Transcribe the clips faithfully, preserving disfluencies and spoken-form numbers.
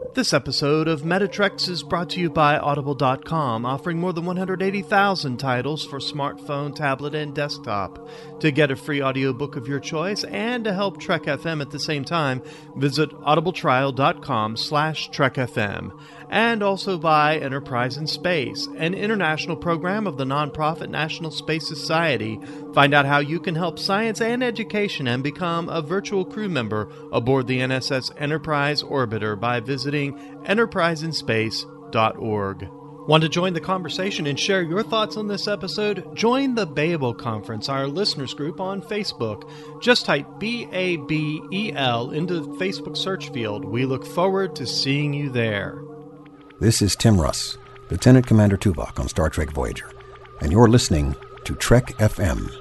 This episode of Metatrex is brought to you by Audible dot com, offering more than one hundred eighty thousand titles for smartphone, tablet, and desktop. To get a free audiobook of your choice and to help Trek F M at the same time, visit audibletrial dot com slash Trek F M. And also by Enterprise in Space, an international program of the nonprofit National Space Society. Find out how you can help science and education and become a virtual crew member aboard the N S S Enterprise Orbiter by visiting enterprise in space dot org. Want to join the conversation and share your thoughts on this episode? Join the Babel Conference, our listeners group on Facebook. Just type B A B E L into the Facebook search field. We look forward to seeing you there. This is Tim Russ, Lieutenant Commander Tuvok on Star Trek Voyager, and you're listening to Trek F M.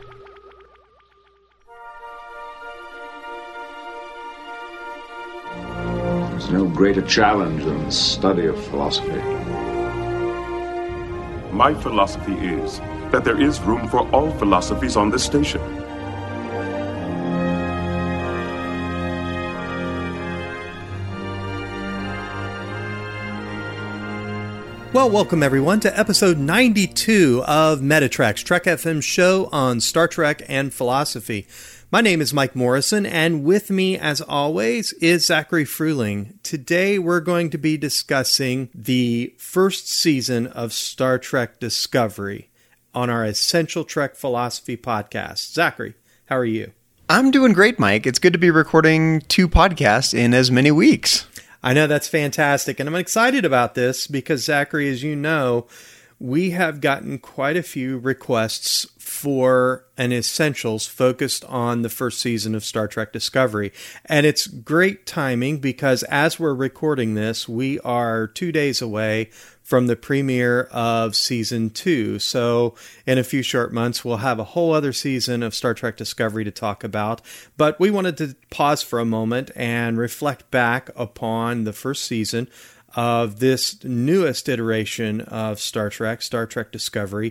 There's no greater challenge than the study of philosophy. My philosophy is that there is room for all philosophies on this station. Well, welcome everyone to episode ninety-two of Metatrex, Trek F M's show on Star Trek and philosophy. My name is Mike Morrison, and with me, as always, is Zachary Fruehling. Today, we're going to be discussing the first season of Star Trek Discovery on our Essential Trek Philosophy podcast. Zachary, how are you? I'm doing great, Mike. It's good to be recording two podcasts in as many weeks. I know, that's fantastic, and I'm excited about this because, Zachary, as you know, we have gotten quite a few requests for an Essentials focused on the first season of Star Trek Discovery. And it's great timing because as we're recording this, we are two days away from the premiere of season two. So in a few short months, we'll have a whole other season of Star Trek Discovery to talk about. But we wanted to pause for a moment and reflect back upon the first season of this newest iteration of Star Trek, Star Trek Discovery,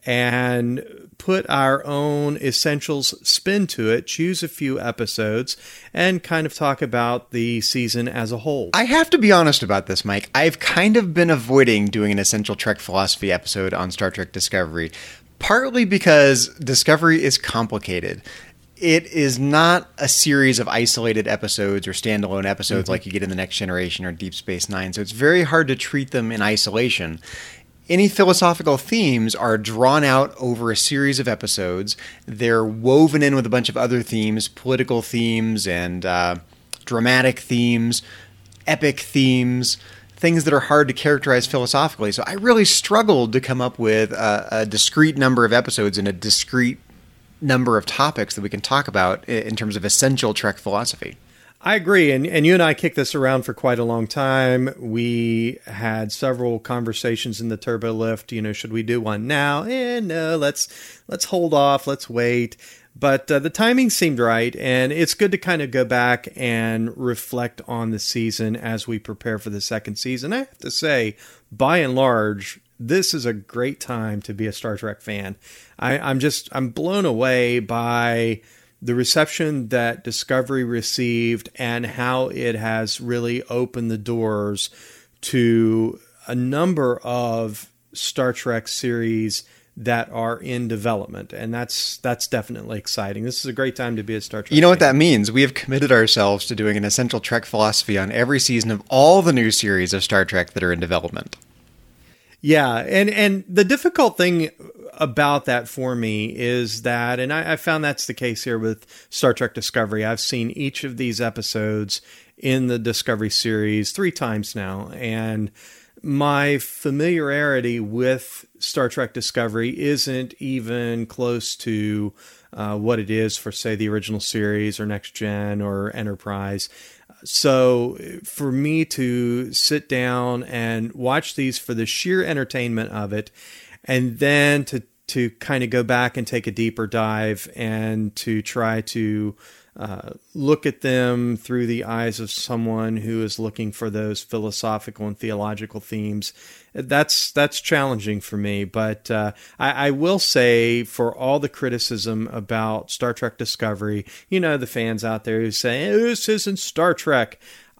and put our own Essentials spin to it, choose a few episodes, and kind of talk about the season as a whole. I have to be honest about this, Mike. I've kind of been avoiding doing an Essential Trek Philosophy episode on Star Trek Discovery, partly because Discovery is complicated. It is not a series of isolated episodes or standalone episodes mm-hmm. like you get in The Next Generation or Deep Space Nine, so it's very hard to treat them in isolation. Any philosophical themes are drawn out over a series of episodes. They're woven in with a bunch of other themes, political themes and uh, dramatic themes, epic themes, things that are hard to characterize philosophically. So I really struggled to come up with a, a discrete number of episodes and a discrete number of topics that we can talk about in terms of essential Trek philosophy. I agree, and, and you and I kicked this around for quite a long time. We had several conversations in the Turbo Lift. You know, should we do one now? Eh, no, let's let's hold off, let's wait. But uh, the timing seemed right, and it's good to kind of go back and reflect on the season as we prepare for the second season. I have to say, by and large, this is a great time to be a Star Trek fan. I, I'm just, I'm blown away by the reception that Discovery received and how it has really opened the doors to a number of Star Trek series that are in development. And that's that's definitely exciting. This is a great time to be a Star Trek You know fan. what that means? We have committed ourselves to doing an Essential Trek Philosophy on every season of all the new series of Star Trek that are in development. Yeah, and, and the difficult thing about that for me is that, and I, I found that's the case here with Star Trek Discovery. I've seen each of these episodes in the Discovery series three times now, and my familiarity with Star Trek Discovery isn't even close to uh, what it is for, say, the original series or Next Gen or Enterprise. So for me to sit down and watch these for the sheer entertainment of it, and then to to kind of go back and take a deeper dive and to try to uh, look at them through the eyes of someone who is looking for those philosophical and theological themes, that's that's challenging for me. But uh, I, I will say, for all the criticism about Star Trek Discovery, you know, the fans out there who say, this isn't Star Trek,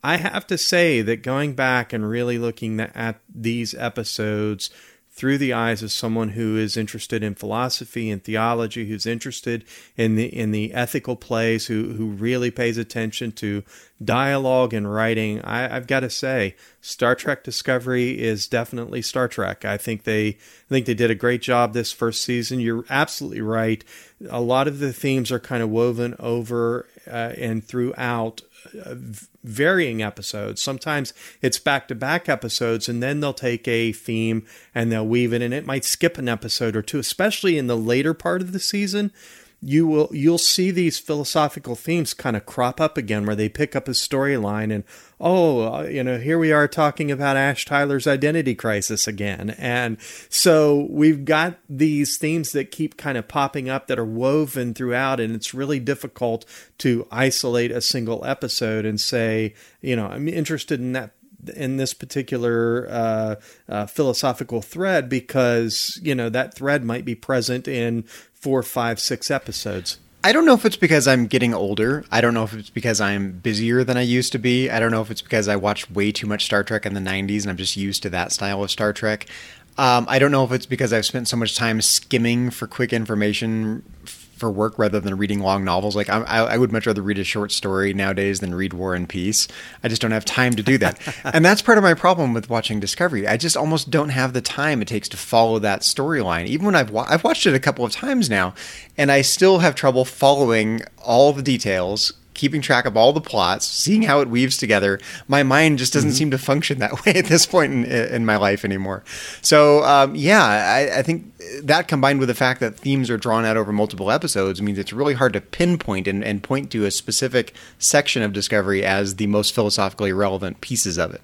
I have to say that going back and really looking at these episodes through the eyes of someone who is interested in philosophy and theology, who's interested in the in the ethical plays, who who really pays attention to dialogue and writing, I, I've got to say, Star Trek Discovery is definitely Star Trek. I think they I think they did a great job this first season. You're absolutely right. A lot of the themes are kind of woven over uh, and throughout uh, varying episodes. Sometimes it's back-to-back episodes, and then they'll take a theme and they'll weave it in. It might skip an episode or two, especially in the later part of the season. You will you'll see these philosophical themes kind of crop up again, where they pick up a storyline and oh, you know, here we are talking about Ash Tyler's identity crisis again. And so we've got these themes that keep kind of popping up that are woven throughout, and it's really difficult to isolate a single episode and say, you know, I'm interested in that in this particular uh, uh, philosophical thread because, you know, that thread might be present in four, five, six episodes. I don't know if it's because I'm getting older. I don't know if it's because I'm busier than I used to be. I don't know if it's because I watched way too much Star Trek in the nineties and I'm just used to that style of Star Trek. Um, I don't know if it's because I've spent so much time skimming for quick information for work rather than reading long novels. Like I, I would much rather read a short story nowadays than read War and Peace. I just don't have time to do that. And that's part of my problem with watching Discovery. I just almost don't have the time it takes to follow that storyline. Even when I've wa- I've watched it a couple of times now, and I still have trouble following all the details, keeping track of all the plots, seeing how it weaves together. My mind just doesn't mm-hmm. seem to function that way at this point in, in my life anymore. So, um, yeah, I, I think that combined with the fact that themes are drawn out over multiple episodes means it's really hard to pinpoint and, and point to a specific section of Discovery as the most philosophically relevant pieces of it.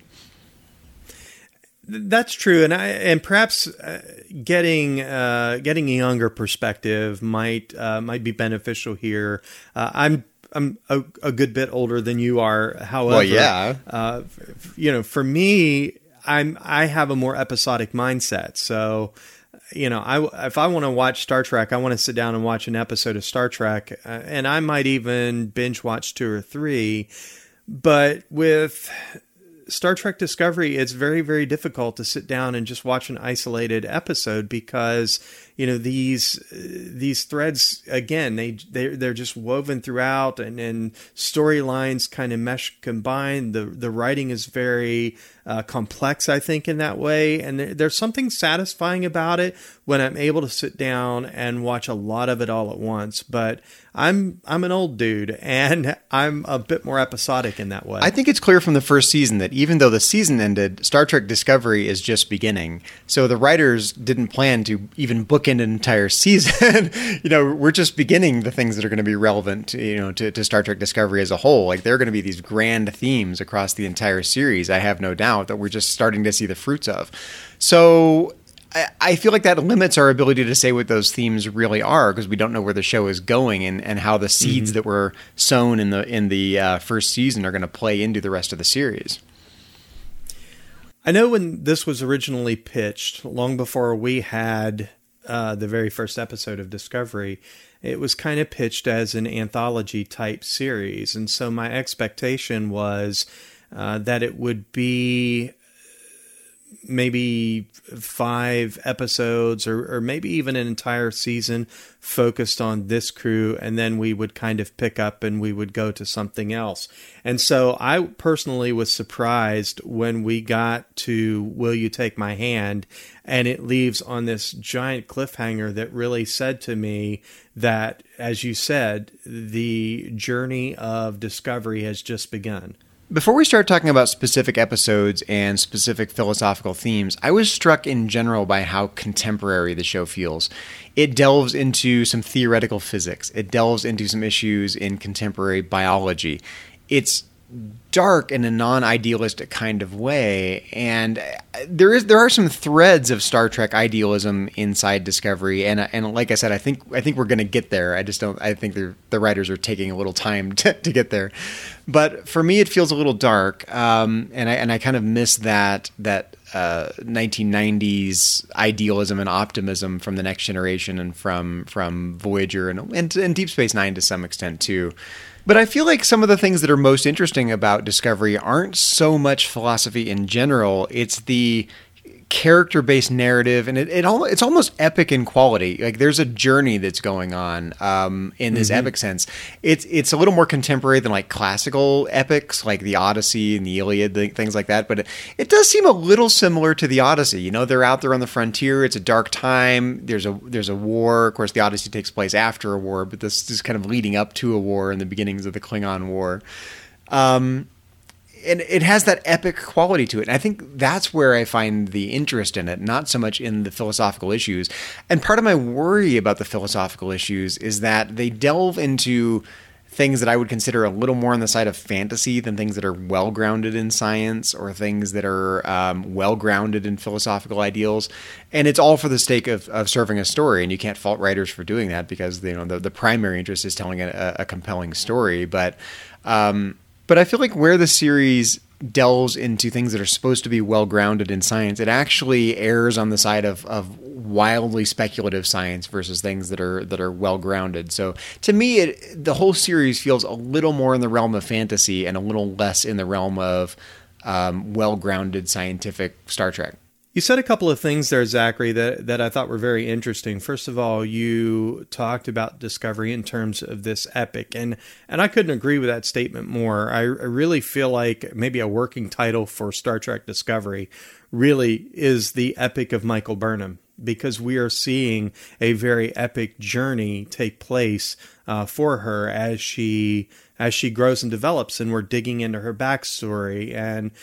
That's true, and I and perhaps uh, getting uh, getting a younger perspective might uh, might be beneficial here. Uh, I'm I'm a, a good bit older than you are. However, well, yeah, uh, you know, for me, I'm I have a more episodic mindset. So, you know, I if I want to watch Star Trek, I want to sit down and watch an episode of Star Trek, uh, and I might even binge watch two or three. But with Star Trek Discovery, it's very, very difficult to sit down and just watch an isolated episode because, you know, these these threads, again, they they're, they're just woven throughout, and, and storylines kind of mesh combined. The the writing is very uh, complex, I think, in that way, and there, there's something satisfying about it when I'm able to sit down and watch a lot of it all at once. But I'm I'm an old dude, and I'm a bit more episodic in that way. I think it's clear from the first season that even though the season ended, Star Trek Discovery is just beginning. So the writers didn't plan to even bookend an entire season. You know, we're just beginning the things that are going to be relevant, you know, to, to Star Trek Discovery as a whole. Like, there are going to be these grand themes across the entire series, I have no doubt, that we're just starting to see the fruits of. So I feel like that limits our ability to say what those themes really are, because we don't know where the show is going and, and how the seeds mm-hmm. that were sown in the in the uh, first season are going to play into the rest of the series. I know when this was originally pitched, long before we had uh, the very first episode of Discovery, it was kind of pitched as an anthology type series. And so my expectation was uh, that it would be maybe five episodes or, or maybe even an entire season focused on this crew, and then we would kind of pick up and we would go to something else. And so I personally was surprised when we got to Will You Take My Hand, and it leaves on this giant cliffhanger that really said to me that, as you said, the journey of Discovery has just begun. Before we start talking about specific episodes and specific philosophical themes, I was struck in general by how contemporary the show feels. It delves into some theoretical physics. It delves into some issues in contemporary biology. It's dark in a non-idealistic kind of way, and there is there are some threads of Star Trek idealism inside Discovery, and and like I said, I think I think we're going to get there. I just don't. I think the the writers are taking a little time to, to get there, but for me, it feels a little dark, um, and I and I kind of miss that that uh, nineteen nineties idealism and optimism from The Next Generation and from from Voyager and and, and Deep Space Nine to some extent too. But I feel like some of the things that are most interesting about Discovery aren't so much philosophy in general. It's the character-based narrative, and it, it al- it's almost epic in quality. Like there's a journey that's going on um, in this mm-hmm. epic sense. It's it's a little more contemporary than like classical epics, like the Odyssey and the Iliad, th- things like that. But it, it does seem a little similar to the Odyssey. You know, they're out there on the frontier. It's a dark time. There's a there's a war. Of course, the Odyssey takes place after a war, but this is kind of leading up to a war in the beginnings of the Klingon War. Um, And it has that epic quality to it. And I think that's where I find the interest in it, not so much in the philosophical issues. And part of my worry about the philosophical issues is that they delve into things that I would consider a little more on the side of fantasy than things that are well-grounded in science or things that are um, well-grounded in philosophical ideals. And it's all for the sake of, of serving a story. And you can't fault writers for doing that because you know the, the primary interest is telling a, a compelling story. But... Um, But I feel like where the series delves into things that are supposed to be well-grounded in science, it actually errs on the side of, of wildly speculative science versus things that are that are well-grounded. So to me, it, the whole series feels a little more in the realm of fantasy and a little less in the realm of um, well-grounded scientific Star Trek. You said a couple of things there, Zachary, that, that I thought were very interesting. First of all, you talked about Discovery in terms of this epic, and, and I couldn't agree with that statement more. I, I really feel like maybe a working title for Star Trek Discovery really is the Epic of Michael Burnham, because we are seeing a very epic journey take place uh, for her as she as she grows and develops, and we're digging into her backstory, and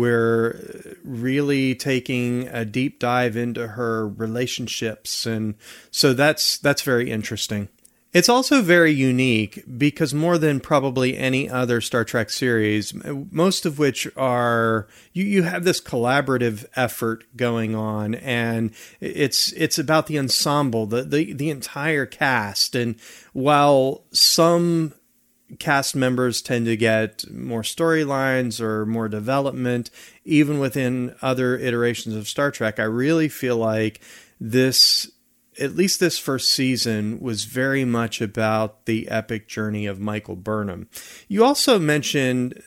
we're really taking a deep dive into her relationships, and so that's that's very interesting. It's also very unique because more than probably any other Star Trek series, most of which are, you, you have this collaborative effort going on, and it's it's about the ensemble, the, the, the entire cast. And while some cast members tend to get more storylines or more development, even within other iterations of Star Trek, I really feel like this, at least this first season, was very much about the epic journey of Michael Burnham. You also mentioned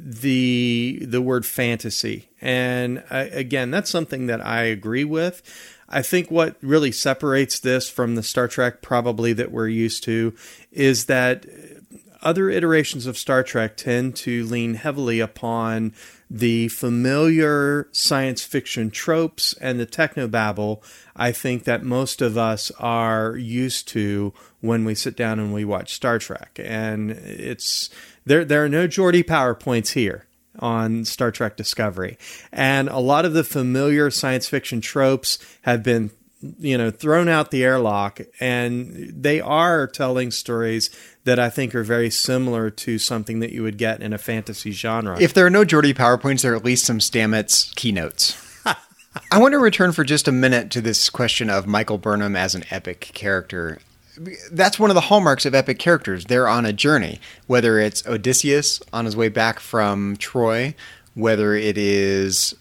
the the word fantasy, and I, again, that's something that I agree with. I think what really separates this from the Star Trek probably that we're used to is that other iterations of Star Trek tend to lean heavily upon the familiar science fiction tropes and the technobabble I think that most of us are used to when we sit down and we watch Star Trek. And it's there there are no Geordi PowerPoints here on Star Trek Discovery. And a lot of the familiar science fiction tropes have been, you know, thrown out the airlock, and they are telling stories that I think are very similar to something that you would get in a fantasy genre. If there are no Geordi PowerPoints, there are at least some Stamets keynotes. I want to return for just a minute to this question of Michael Burnham as an epic character. That's one of the hallmarks of epic characters. They're on a journey, whether it's Odysseus on his way back from Troy, whether it is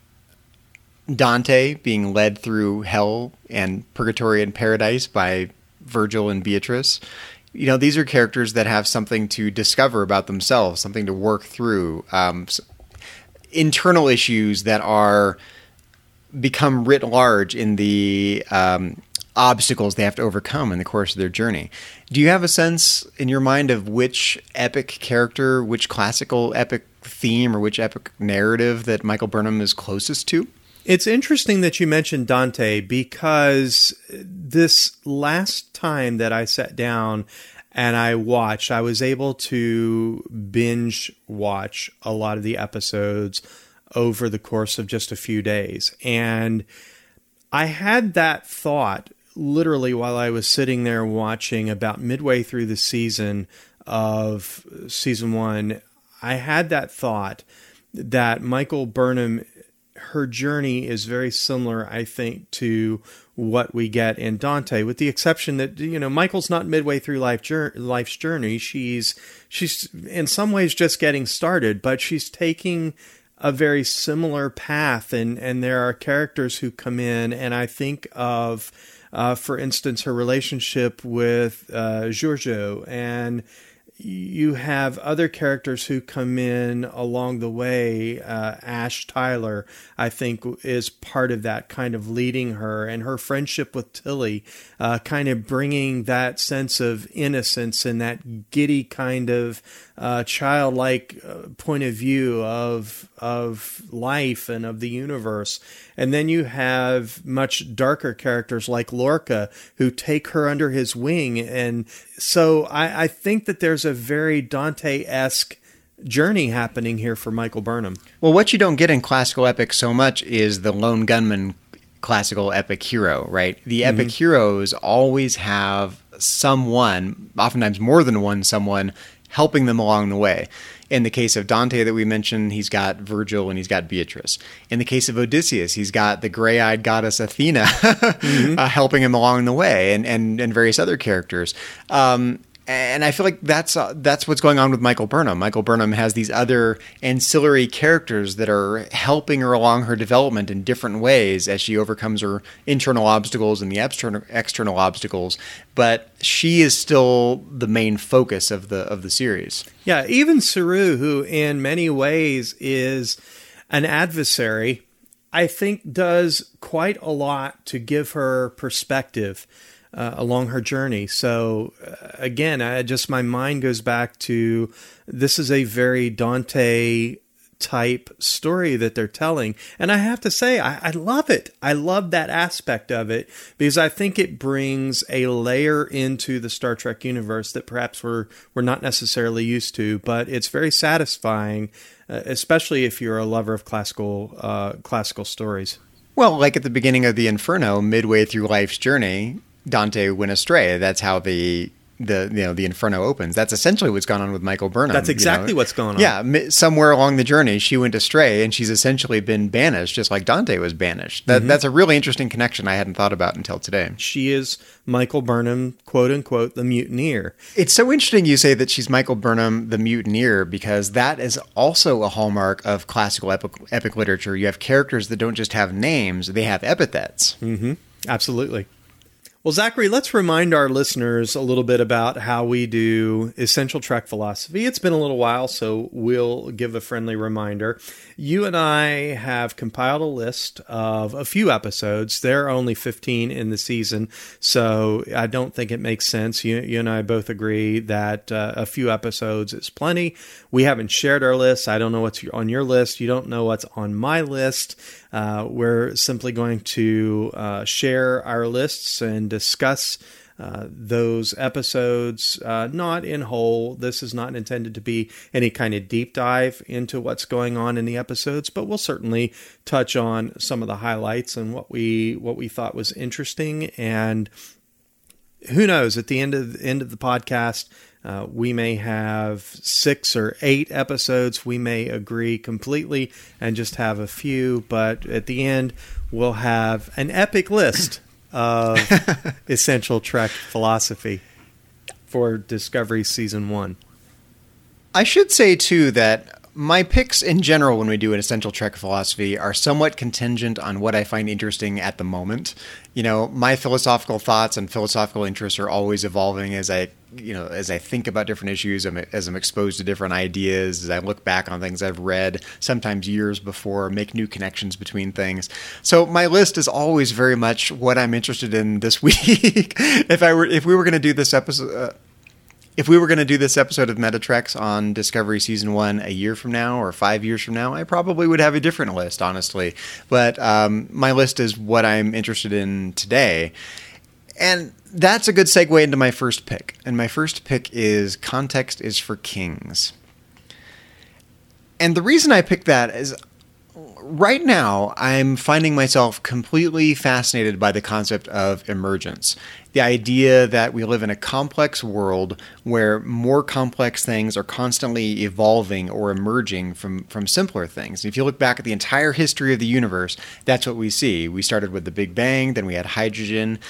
Dante being led through hell and purgatory and paradise by Virgil and Beatrice. You know, these are characters that have something to discover about themselves, something to work through, um, internal issues that are become writ large in the um, obstacles they have to overcome in the course of their journey. Do you have a sense in your mind of which epic character, which classical epic theme, or which epic narrative that Michael Burnham is closest to? It's interesting that you mentioned Dante, because this last time that I sat down and I watched, I was able to binge watch a lot of the episodes over the course of just a few days. And I had that thought literally while I was sitting there watching about midway through the season of season one. I had that thought that Michael Burnham, her journey is very similar, I think, to what we get in Dante, with the exception that, you know, Michael's not midway through life jour- life's journey. She's she's in some ways just getting started, but she's taking a very similar path, and, and there are characters who come in, and I think of, uh, for instance, her relationship with uh, Giorgio, and you have other characters who come in along the way. Uh, Ash Tyler, I think, is part of that, kind of leading her, and her friendship with Tilly, uh, kind of bringing that sense of innocence and that giddy kind of uh, childlike uh, point of view of of life and of the universe. And then you have much darker characters like Lorca who take her under his wing. And so I, I think that there's a very Dante-esque journey happening here for Michael Burnham. Well, what you don't get in classical epic so much is the lone gunman classical epic hero, right? The epic mm-hmm. heroes always have someone, oftentimes more than one someone, helping them along the way. In the case of Dante that we mentioned, he's got Virgil and he's got Beatrice. In the case of Odysseus, he's got the gray-eyed goddess Athena mm-hmm. uh, helping him along the way, and, and, and various other characters. Um, and I feel like that's uh, that's what's going on with Michael Burnham. Michael Burnham has these other ancillary characters that are helping her along her development in different ways as she overcomes her internal obstacles and the external external obstacles. But she is still the main focus of the of the series. Yeah, even Saru, who in many ways is an adversary, I think does quite a lot to give her perspective Uh, along her journey. So uh, again, I just my mind goes back to this is a very Dante type story that they're telling, and I have to say I, I love it. I love that aspect of it because I think it brings a layer into the Star Trek universe that perhaps we're we're not necessarily used to, but it's very satisfying, uh, especially if you're a lover of classical uh, classical stories. Well, like at the beginning of the Inferno, midway through life's journey, Dante went astray. That's how the the you know the Inferno opens. That's essentially what's gone on with Michael Burnham. That's exactly you know? what's going on. Yeah, somewhere along the journey, she went astray, and she's essentially been banished, just like Dante was banished. That, mm-hmm. That's a really interesting connection I hadn't thought about until today. She is Michael Burnham, quote unquote, the mutineer. It's so interesting you say that she's Michael Burnham, the mutineer, because that is also a hallmark of classical epic, epic literature. You have characters that don't just have names; they have epithets. Mm-hmm. Absolutely. Well, Zachary, let's remind our listeners a little bit about how we do Essential Trek Philosophy. It's been a little while, so we'll give a friendly reminder. You and I have compiled a list of a few episodes. There are only fifteen in the season, so I don't think it makes sense. You, you and I both agree that uh, a few episodes is plenty. We haven't shared our list. I don't know what's on your list. You don't know what's on my list. Uh, we're simply going to uh, share our lists and discuss uh, those episodes, uh, not in whole. This is not intended to be any kind of deep dive into what's going on in the episodes, but we'll certainly touch on some of the highlights and what we what we thought was interesting. And who knows, at the end of the end of the podcast, Uh, we may have six or eight episodes. We may agree completely and just have a few. But at the end, we'll have an epic list of Essential Trek Philosophy for Discovery Season one. I should say, too, that my picks in general when we do an Essential Trek Philosophy are somewhat contingent on what I find interesting at the moment. You know, my philosophical thoughts and philosophical interests are always evolving as I, you know, as I think about different issues, as I'm exposed to different ideas, as I look back on things I've read, sometimes years before, make new connections between things. So my list is always very much what I'm interested in this week. if I were, if we were going to do this episode, uh, If we were going to do this episode of Metatreks on Discovery Season one a year from now or five years from now, I probably would have a different list, honestly. But um, my list is what I'm interested in today. And that's a good segue into my first pick. And my first pick is Context is for Kings. And the reason I picked that is right now I'm finding myself completely fascinated by the concept of emergence. The idea that we live in a complex world where more complex things are constantly evolving or emerging from, from simpler things. If you look back at the entire history of the universe, that's what we see. We started with the Big Bang, then we had hydrogen,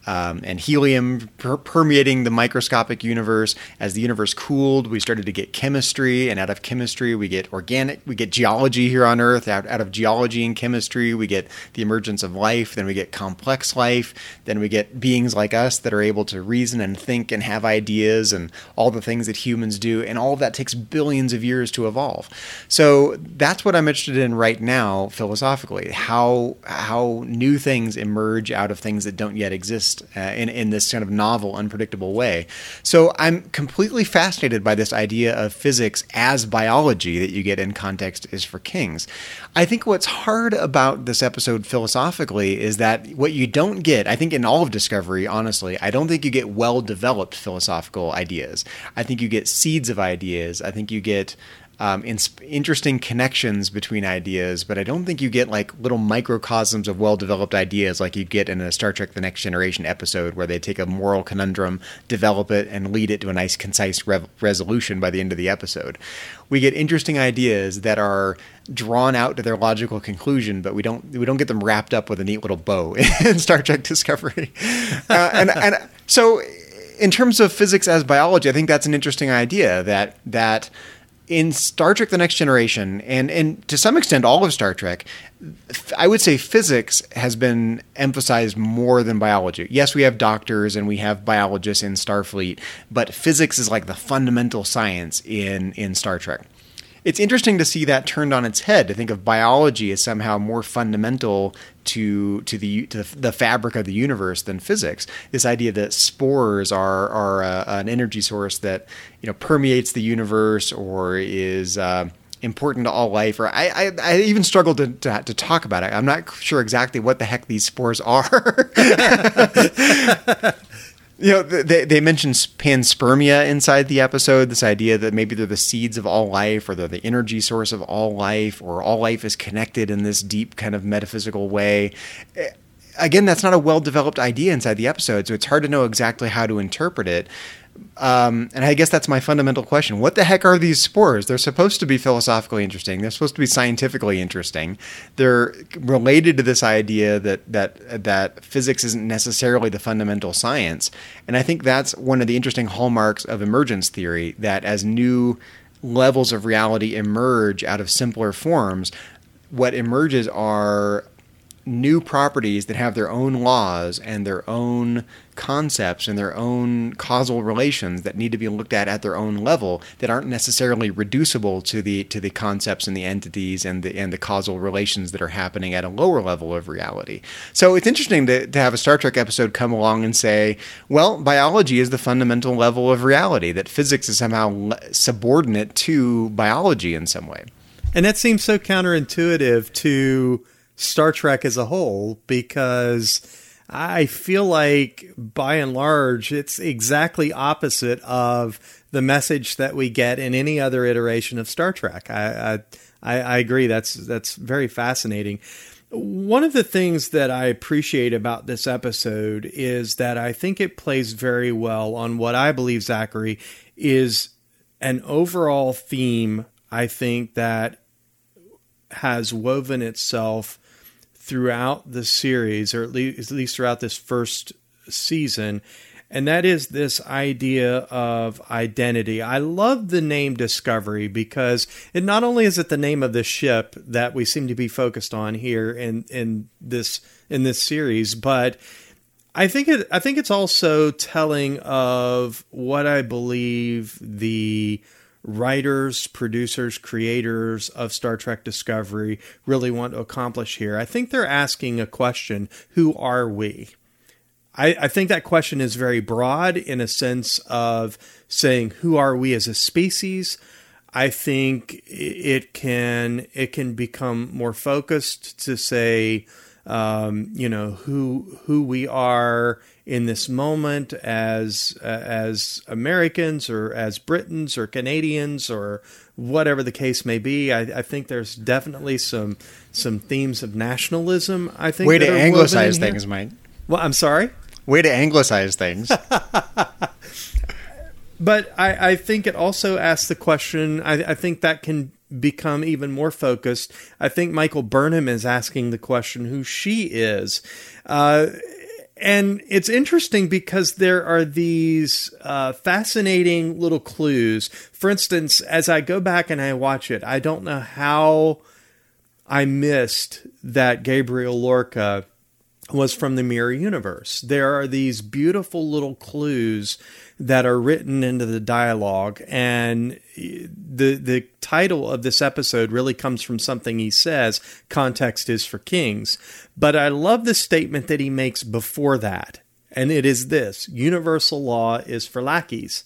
um, and helium per- permeating the microscopic universe. As the universe cooled, we started to get chemistry, and out of chemistry, we get organic, we get geology here on Earth. Out, out of geology and chemistry, we get the emergence of life. Then we get complex life. Then we get beings like us that are able to reason and think and have ideas and all the things that humans do. And all of that takes billions of years to evolve. So that's what I'm interested in right now, philosophically, how how new things emerge out of things that don't yet exist uh, in, in this kind of novel, unpredictable way. So I'm completely fascinated by this idea of physics as biology that you get in Context is for Kings. I think what's hard about this episode philosophically is that what you don't get, I think in all of Discovery, honestly, I don't think you get well-developed philosophical ideas. I think you get seeds of ideas. I think you get Um, in, interesting connections between ideas, but I don't think you get like little microcosms of well-developed ideas like you get in a Star Trek The Next Generation episode where they take a moral conundrum, develop it, and lead it to a nice, concise rev- resolution by the end of the episode. We get interesting ideas that are drawn out to their logical conclusion, but we don't we don't get them wrapped up with a neat little bow in Star Trek Discovery. Uh, and, and so in terms of physics as biology, I think that's an interesting idea that that in Star Trek The Next Generation, and, and to some extent all of Star Trek, I would say physics has been emphasized more than biology. Yes, we have doctors and we have biologists in Starfleet, but physics is like the fundamental science in, in Star Trek. It's interesting to see that turned on its head, to think of biology as somehow more fundamental to to the to the fabric of the universe than physics. This idea that spores are are a, an energy source that, you know, permeates the universe or is uh, important to all life. Or I, I, I even struggle to, to to talk about it. I'm not sure exactly what the heck these spores are. You know, they they mention panspermia inside the episode, this idea that maybe they're the seeds of all life, or they're the energy source of all life, or all life is connected in this deep kind of metaphysical way. Again, that's not a well-developed idea inside the episode, so it's hard to know exactly how to interpret it. Um, and I guess that's my fundamental question. What the heck are these spores? They're supposed to be philosophically interesting. They're supposed to be scientifically interesting. They're related to this idea that that that physics isn't necessarily the fundamental science. And I think that's one of the interesting hallmarks of emergence theory, that as new levels of reality emerge out of simpler forms, what emerges are new properties that have their own laws and their own concepts and their own causal relations that need to be looked at at their own level, that aren't necessarily reducible to the to the concepts and the entities and the and the causal relations that are happening at a lower level of reality. So it's interesting to, to have a Star Trek episode come along and say, well, biology is the fundamental level of reality, that physics is somehow subordinate to biology in some way. And that seems so counterintuitive to Star Trek as a whole, because I feel like by and large it's exactly opposite of the message that we get in any other iteration of Star Trek. I I, I agree. That's that's very fascinating. One of the things that I appreciate about this episode is that I think it plays very well on what I believe, Zachary, is an overall theme, I think, that has woven itself throughout the series, or at least, at least throughout this first season, and that is this idea of identity. I love the name Discovery because it not only is it the name of the ship that we seem to be focused on here in, in this in this series, but I think it I think it's also telling of what I believe the writers, producers, creators of Star Trek Discovery really want to accomplish here. I think they're asking a question: who are we? I, I think that question is very broad in a sense of saying, who are we as a species? I think it can it can become more focused to say, um, you know, who who we are in this moment as uh, as Americans or as Britons or Canadians or whatever the case may be. I, I think there's definitely some some themes of nationalism, I think. Way to anglicize things, Mike. Well, I'm sorry? Way to anglicize things. But I, I think it also asks the question, I, I think that can become even more focused. I think Michael Burnham is asking the question who she is. Uh, And it's interesting because there are these uh, fascinating little clues. For instance, as I go back and I watch it, I don't know how I missed that Gabriel Lorca was from the Mirror Universe. There are these beautiful little clues that are written into the dialogue, and the the title of this episode really comes from something he says, "Context is for kings." But I love the statement that he makes before that, and it is this: universal law is for lackeys.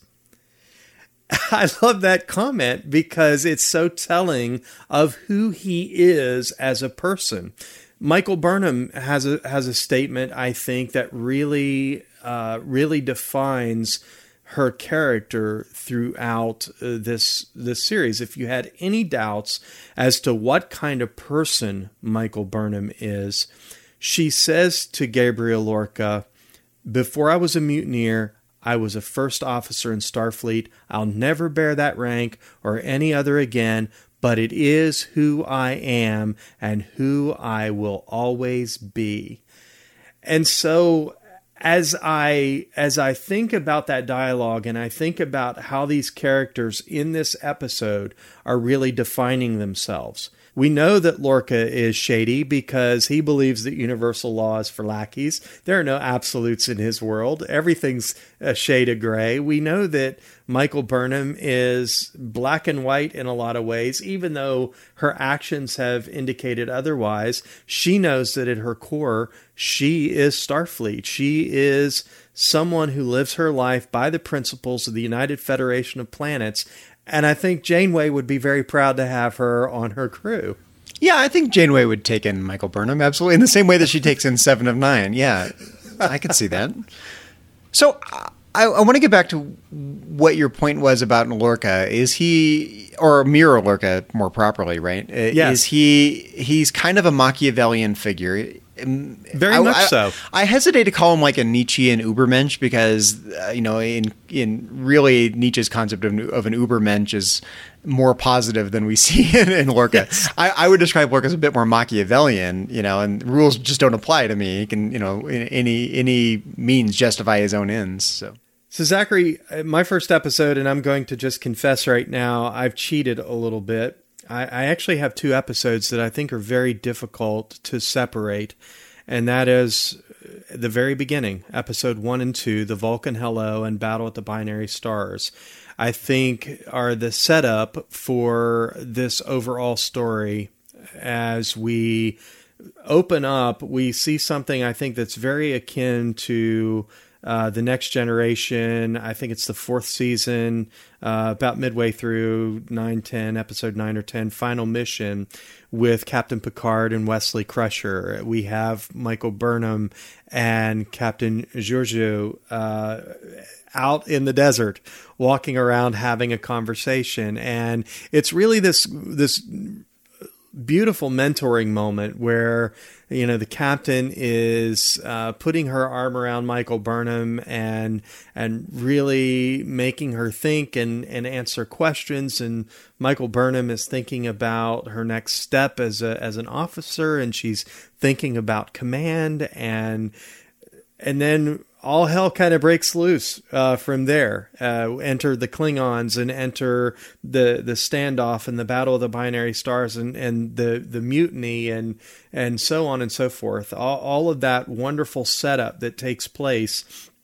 I love that comment because it's so telling of who he is as a person. Michael Burnham has a has a statement, I think, that really uh, really defines her character throughout uh, this this series. If you had any doubts as to what kind of person Michael Burnham is, she says to Gabriel Lorca, "Before I was a mutineer, I was a first officer in Starfleet. I'll never bear that rank or any other again, but it is who I am and who I will always be." And so as I as I think about that dialogue, and I think about how these characters in this episode are really defining themselves, we know that Lorca is shady because he believes that universal law is for lackeys. There are no absolutes in his world. Everything's a shade of gray. We know that Michael Burnham is black and white in a lot of ways, even though her actions have indicated otherwise. She knows that at her core, she is Starfleet. She is someone who lives her life by the principles of the United Federation of Planets. And I think Janeway would be very proud to have her on her crew. Yeah, I think Janeway would take in Michael Burnham, absolutely, in the same way that she takes in Seven of Nine. Yeah, I could see that. So I, I want to get back to what your point was about Lorca. Is he, or Mirror Lorca more properly, right? Yes. Is he, he's kind of a Machiavellian figure. Very I, much I, so. I hesitate to call him like a Nietzschean Ubermensch because, uh, you know, in in really Nietzsche's concept of, of an Ubermensch is more positive than we see in, in Lorca. Yes. I, I would describe Lorca as a bit more Machiavellian, you know, and rules just don't apply to me. He can, you know, in any any means justify his own ends. So. So, Zachary, my first episode, and I'm going to just confess right now, I've cheated a little bit. I, I actually have two episodes that I think are very difficult to separate, and that is the very beginning, episode one and two, The Vulcan Hello and Battle at the Binary Stars, I think are the setup for this overall story. As we open up, we see something I think that's very akin to Uh, the Next Generation. I think it's the fourth season, uh, about midway through nine, ten, episode nine or ten, Final Mission with Captain Picard and Wesley Crusher. We have Michael Burnham and Captain Georgiou uh, out in the desert, walking around having a conversation. And it's really this this beautiful mentoring moment where, you know, the captain is uh, putting her arm around Michael Burnham and and really making her think and, and answer questions. And Michael Burnham is thinking about her next step as a as an officer, and she's thinking about command, and and then all hell kind of breaks loose uh, from there. Uh, enter the Klingons and enter the the standoff and the Battle of the Binary Stars and, and the, the mutiny and and so on and so forth. All, all of that wonderful setup that takes place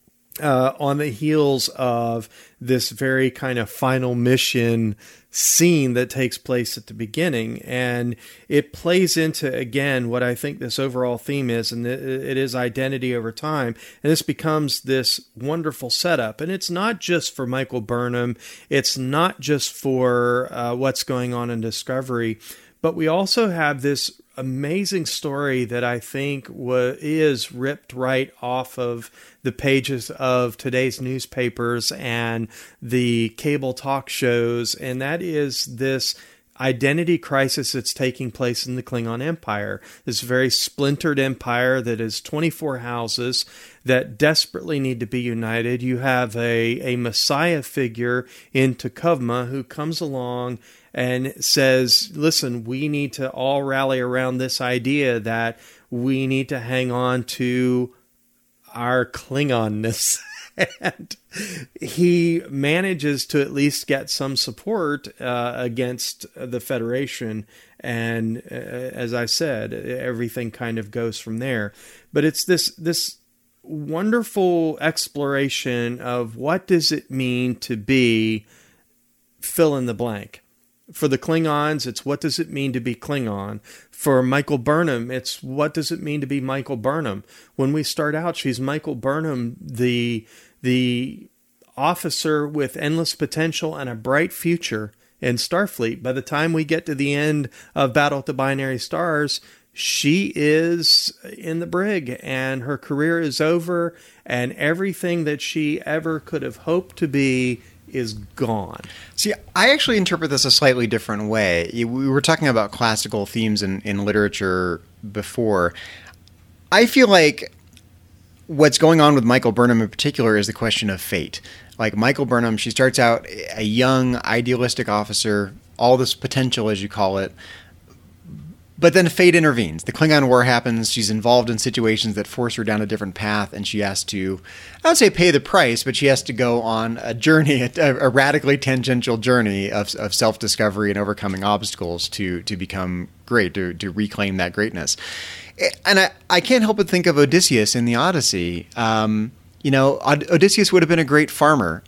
uh, on the heels of this very kind of final mission scene that takes place at the beginning. And it plays into, again, what I think this overall theme is, and it is identity over time. And this becomes this wonderful setup. And it's not just for Michael Burnham. It's not just for uh, what's going on in Discovery, but we also have this amazing story that I think wa- is ripped right off of the pages of today's newspapers and the cable talk shows, and that is this identity crisis that's taking place in the Klingon Empire. This very splintered empire that is twenty-four houses that desperately need to be united. You have a, a messiah figure in T'Kuvma who comes along and says, listen, we need to all rally around this idea that we need to hang on to our Klingonness. And he manages to at least get some support uh, against the Federation. And uh, as I said, everything kind of goes from there. But it's this this wonderful exploration of what does it mean to be fill in the blank. For the Klingons, it's what does it mean to be Klingon. For Michael Burnham, it's what does it mean to be Michael Burnham. When we start out, she's Michael Burnham, the the officer with endless potential and a bright future in Starfleet. By the time we get to the end of Battle at the Binary Stars, she is in the brig and her career is over, and everything that she ever could have hoped to be is gone. See, I actually interpret this a slightly different way. We were talking about classical themes in, in literature before. I feel like what's going on with Michael Burnham in particular is the question of fate. Like Michael Burnham, she starts out a young, idealistic officer, all this potential, as you call it, but then fate intervenes. The Klingon War happens. She's involved in situations that force her down a different path, and she has to, I would say pay the price, but she has to go on a journey, a, a radically tangential journey of, of self-discovery and overcoming obstacles to to become great, to, to reclaim that greatness. And I, I can't help but think of Odysseus in the Odyssey. Um, you know, Od- Odysseus would have been a great farmer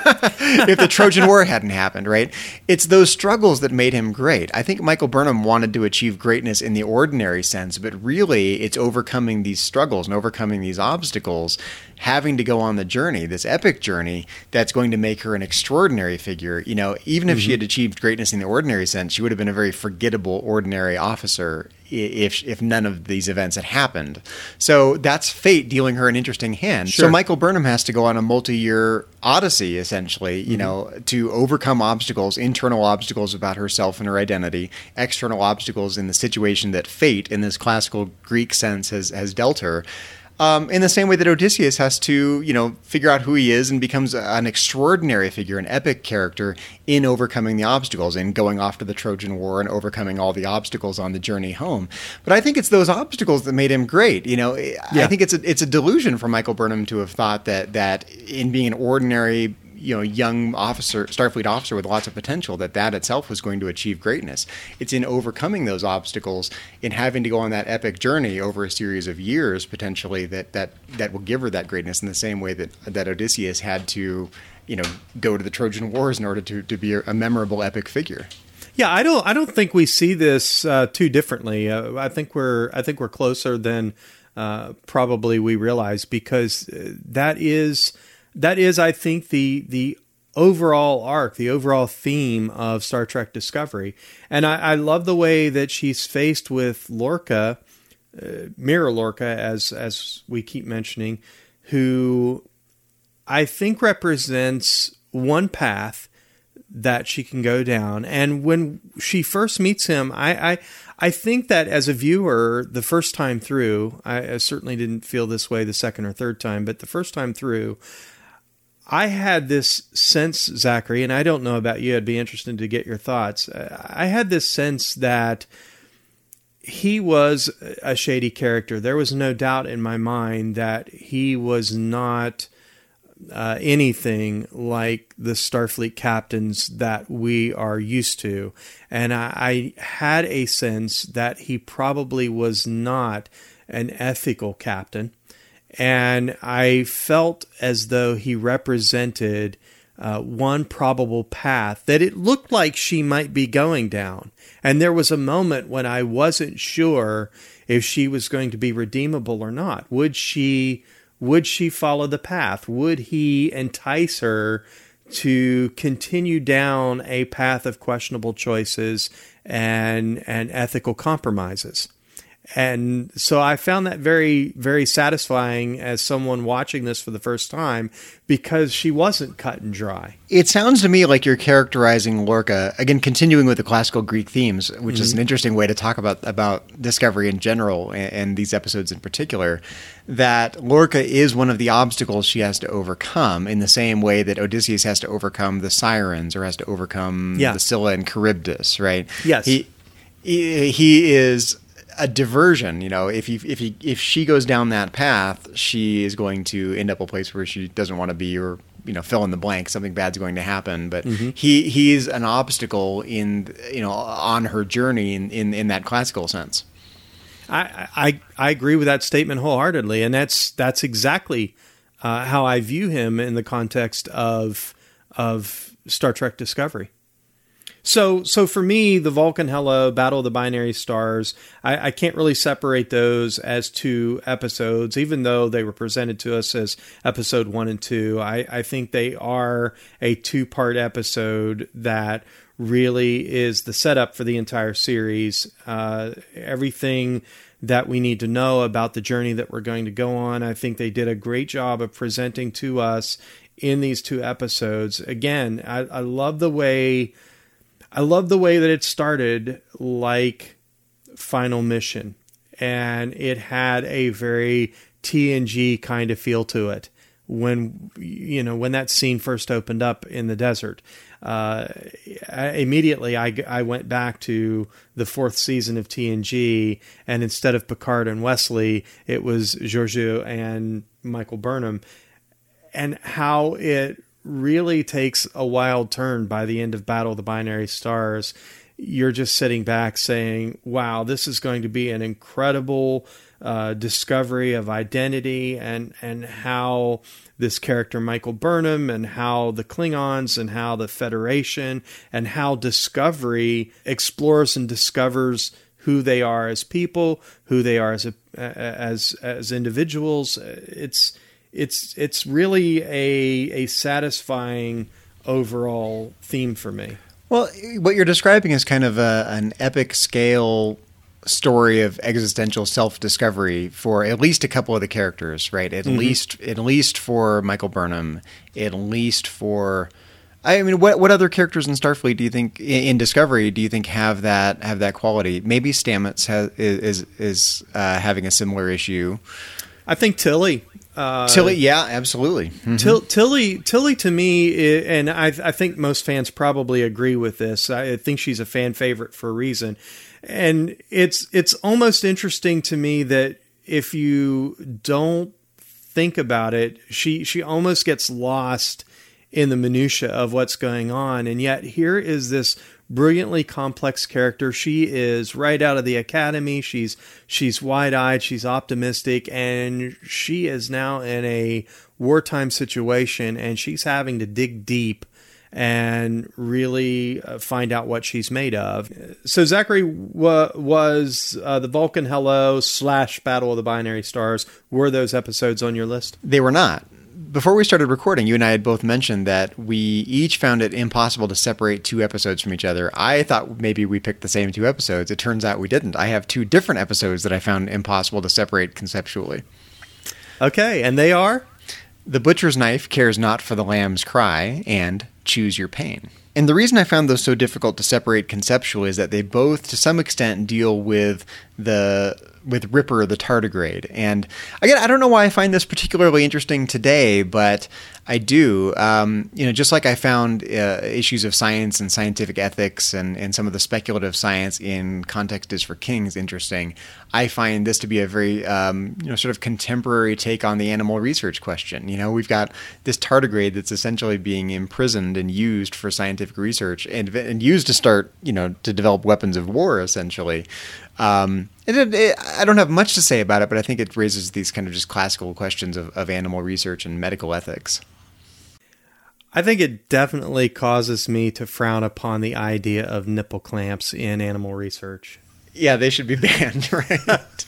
if the Trojan War hadn't happened, right? It's those struggles that made him great. I think Michael Burnham wanted to achieve greatness in the ordinary sense, but really it's overcoming these struggles and overcoming these obstacles, having to go on the journey, this epic journey, that's going to make her an extraordinary figure. You know, even if mm-hmm. she had achieved greatness in the ordinary sense, she would have been a very forgettable ordinary officer if if none of these events had happened. So that's fate dealing her an interesting hand. Sure. So Michael Burnham has to go on a multi-year odyssey, essentially, you mm-hmm. know, to overcome obstacles, internal obstacles about herself and her identity, external obstacles in the situation that fate, in this classical Greek sense, has, has dealt her. Um, in the same way that Odysseus has to, you know, figure out who he is and becomes an extraordinary figure, an epic character in overcoming the obstacles, in going off to the Trojan War and overcoming all the obstacles on the journey home. But I think it's those obstacles that made him great. You know, yeah. I think it's a, it's a delusion for Michael Burnham to have thought that that in being an ordinary, you know, young officer, Starfleet officer with lots of potential, that that itself was going to achieve greatness. It's in overcoming those obstacles, in having to go on that epic journey over a series of years, potentially, that that, that will give her that greatness, in the same way that, that Odysseus had to, you know, go to the Trojan Wars in order to, to be a, a memorable epic figure. Yeah, I don't I don't think we see this uh, too differently. Uh, I think we're I think we're closer than uh, probably we realize, because that is That is, I think, the the overall arc, the overall theme of Star Trek Discovery. And I, I love the way that she's faced with Lorca, uh, Mirror Lorca, as as we keep mentioning, who I think represents one path that she can go down. And when she first meets him, I I, I think that as a viewer, the first time through, I, I certainly didn't feel this way the second or third time, but the first time through, I had this sense, Zachary, and I don't know about you, I'd be interested to get your thoughts. I had this sense that he was a shady character. There was no doubt in my mind that he was not uh, anything like the Starfleet captains that we are used to. And I, I had a sense that he probably was not an ethical captain. And I felt as though he represented uh, one probable path that it looked like she might be going down. And there was a moment when I wasn't sure if she was going to be redeemable or not. Would she, would she follow the path? Would he entice her to continue down a path of questionable choices and, and ethical compromises? And so I found that very, very satisfying as someone watching this for the first time, because she wasn't cut and dry. It sounds to me like you're characterizing Lorca, again, continuing with the classical Greek themes, which mm-hmm. is an interesting way to talk about, about Discovery in general, and, and these episodes in particular, that Lorca is one of the obstacles she has to overcome, in the same way that Odysseus has to overcome the Sirens, or has to overcome yeah. the Scylla and Charybdis, right? Yes. He, he, he is a diversion. You know, if he, if he, if she goes down that path, she is going to end up a place where she doesn't want to be, or, you know, fill in the blank. Something bad's going to happen. But mm-hmm. he he's an obstacle in, you know, on her journey in, in, in that classical sense. I, I I agree with that statement wholeheartedly, and that's that's exactly uh, how I view him in the context of of Star Trek Discovery. So so for me, the Vulcan Hello, Battle of the Binary Stars, I, I can't really separate those as two episodes, even though they were presented to us as episode one and two. I, I think they are a two-part episode that really is the setup for the entire series. Uh, everything that we need to know about the journey that we're going to go on, I think they did a great job of presenting to us in these two episodes. Again, I, I love the way... I love the way that it started like Final Mission, and it had a very T N G kind of feel to it when, you know, when that scene first opened up in the desert. Uh, I, immediately I, I went back to the fourth season of T N G, and instead of Picard and Wesley, it was Georgiou and Michael Burnham, and how it really takes a wild turn by the end of Battle of the Binary Stars. You're just sitting back saying, wow, this is going to be an incredible uh, discovery of identity, and, and how this character Michael Burnham, and how the Klingons, and how the Federation, and how Discovery explores and discovers who they are as people, who they are as a, as as individuals. It's It's it's really a a satisfying overall theme for me. Well, what you're describing is kind of a, an epic scale story of existential self-discovery for at least a couple of the characters, right? At mm-hmm. least at least for Michael Burnham, at least for I mean, what what other characters in Starfleet do you think in Discovery do you think have that have that quality? Maybe Stamets has, is is uh, having a similar issue. I think Tilly. Uh, Tilly, yeah, absolutely. Mm-hmm. Till, Tilly, Tilly, to me, and I, I think most fans probably agree with this. I think she's a fan favorite for a reason, and it's it's almost interesting to me that if you don't think about it, she she almost gets lost in the minutia of what's going on, and yet here is this brilliantly complex character. She is right out of the academy. She's she's wide-eyed, she's optimistic, and she is now in a wartime situation, and she's having to dig deep and really find out what she's made of. So Zachary, wa- was uh, the Vulcan Hello slash Battle of the Binary Stars, were those episodes on your list? They were not. Before we started recording, you and I had both mentioned that we each found it impossible to separate two episodes from each other. I thought maybe we picked the same two episodes. It turns out we didn't. I have two different episodes that I found impossible to separate conceptually. Okay, and they are? The Butcher's Knife Cares Not for the Lamb's Cry, and Choose Your Pain. And the reason I found those so difficult to separate conceptually is that they both, to some extent, deal with the with Ripper the tardigrade. And again, I don't know why I find this particularly interesting today, but I do. Um, you know, just like I found uh, issues of science and scientific ethics and, and some of the speculative science in Context is for Kings interesting, I find this to be a very, um, you know, sort of contemporary take on the animal research question. You know, we've got this tardigrade that's essentially being imprisoned and used for scientific research and, and used to start, you know, to develop weapons of war, essentially. Um, it, it, it, I don't have much to say about it, but I think it raises these kind of just classical questions of, of animal research and medical ethics. I think it definitely causes me to frown upon the idea of nipple clamps in animal research. Yeah, they should be banned, right?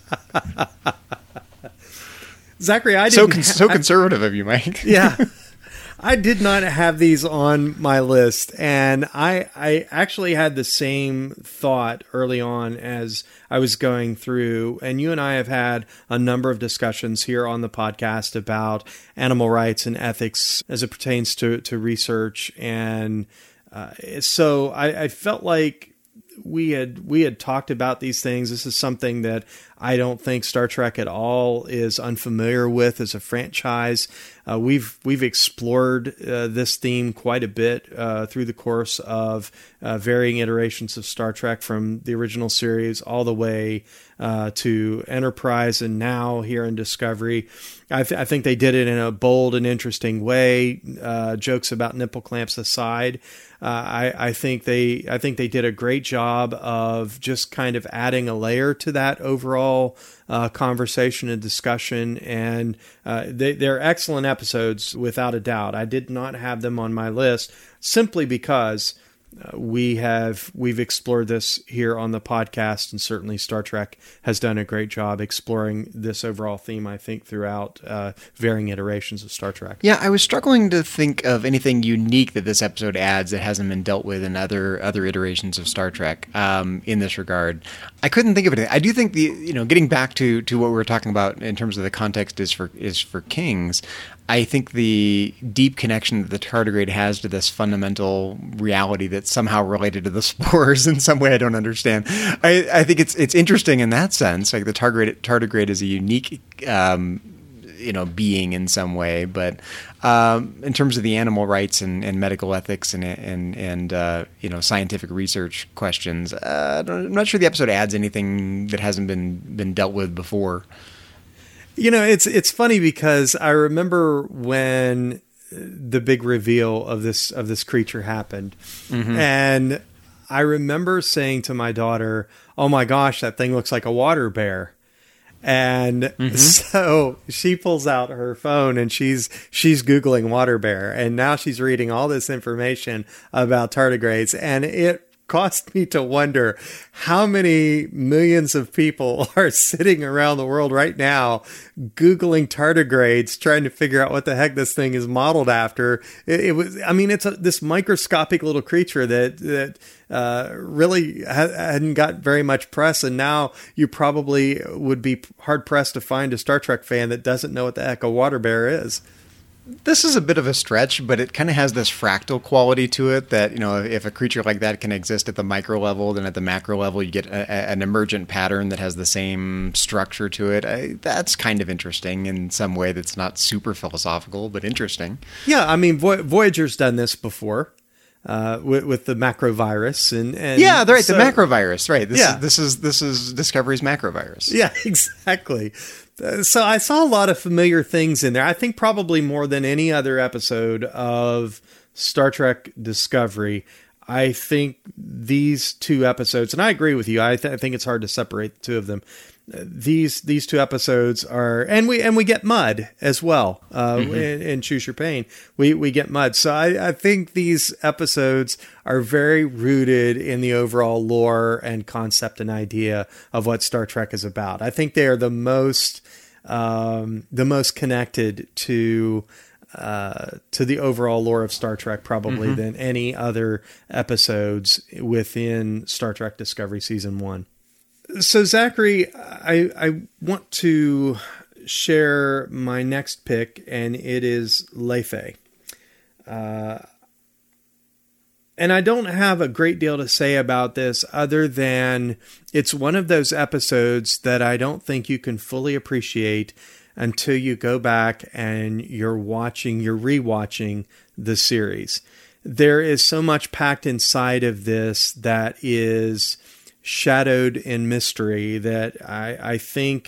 Zachary, I didn't so con- ha- so conservative of you, Mike. Yeah. I did not have these on my list, and I I actually had the same thought early on as I was going through, and you and I have had a number of discussions here on the podcast about animal rights and ethics as it pertains to, to research, and uh, so I, I felt like we had we had talked about these things. This is something that I don't think Star Trek at all is unfamiliar with as a franchise. Uh, we've we've explored uh, this theme quite a bit uh, through the course of uh, varying iterations of Star Trek, from the original series all the way uh, to Enterprise, and now here in Discovery. I, th- I think they did it in a bold and interesting way. Uh, jokes about nipple clamps aside, uh, I, I think they I think they did a great job of just kind of adding a layer to that overall uh, conversation and discussion. And uh, they, they're excellent episodes without a doubt. I did not have them on my list simply because Uh, we have we've explored this here on the podcast, and certainly Star Trek has done a great job exploring this overall theme, I think, throughout uh, varying iterations of Star Trek. Yeah, I was struggling to think of anything unique that this episode adds that hasn't been dealt with in other other iterations of Star Trek um, in this regard. I couldn't think of it. I do think the you know getting back to, to what we were talking about in terms of the context is for is for Kings. I think the deep connection that the tardigrade has to this fundamental reality that's somehow related to the spores in some way I don't understand. I, I think it's it's interesting in that sense. Like the tardigrade, tardigrade is a unique, um, you know, being in some way. But um, in terms of the animal rights and, and medical ethics and and and uh, you know scientific research questions, uh, I'm not sure the episode adds anything that hasn't been been dealt with before. You know, it's it's funny because I remember when the big reveal of this of this creature happened, mm-hmm. and I remember saying to my daughter, "Oh my gosh, that thing looks like a water bear." And mm-hmm. so she pulls out her phone and she's she's Googling water bear, and now she's reading all this information about tardigrades, and it caused me to wonder how many millions of people are sitting around the world right now Googling tardigrades, trying to figure out what the heck this thing is modeled after. It, it was, I mean, it's a, this microscopic little creature that, that uh, really ha- hadn't got very much press. And now you probably would be hard pressed to find a Star Trek fan that doesn't know what the heck a water bear is. This is a bit of a stretch, but it kind of has this fractal quality to it that, you know, if a creature like that can exist at the micro level, then at the macro level, you get a, a, an emergent pattern that has the same structure to it. I, that's kind of interesting in some way that's not super philosophical, but interesting. Yeah, I mean, Voy- Voyager's done this before. Uh, with, with the macrovirus and, and yeah, right, so, the macrovirus, right? This yeah. is this is this is Discovery's macrovirus. Yeah, exactly. Uh, so I saw a lot of familiar things in there. I think probably more than any other episode of Star Trek Discovery. I think these two episodes, and I agree with you. I, th- I think it's hard to separate the two of them. These these two episodes are, and we and we get Mud as well. Uh, mm-hmm. in, in Choose Your Pain, we we get Mud. So I, I think these episodes are very rooted in the overall lore and concept and idea of what Star Trek is about. I think they are the most um, the most connected to uh, to the overall lore of Star Trek, probably mm-hmm. than any other episodes within Star Trek Discovery Season One. So, Zachary, I, I want to share my next pick, and it is Lethe. Uh, and I don't have a great deal to say about this other than it's one of those episodes that I don't think you can fully appreciate until you go back and you're watching, you're rewatching the series. There is so much packed inside of this that is shadowed in mystery that I, I think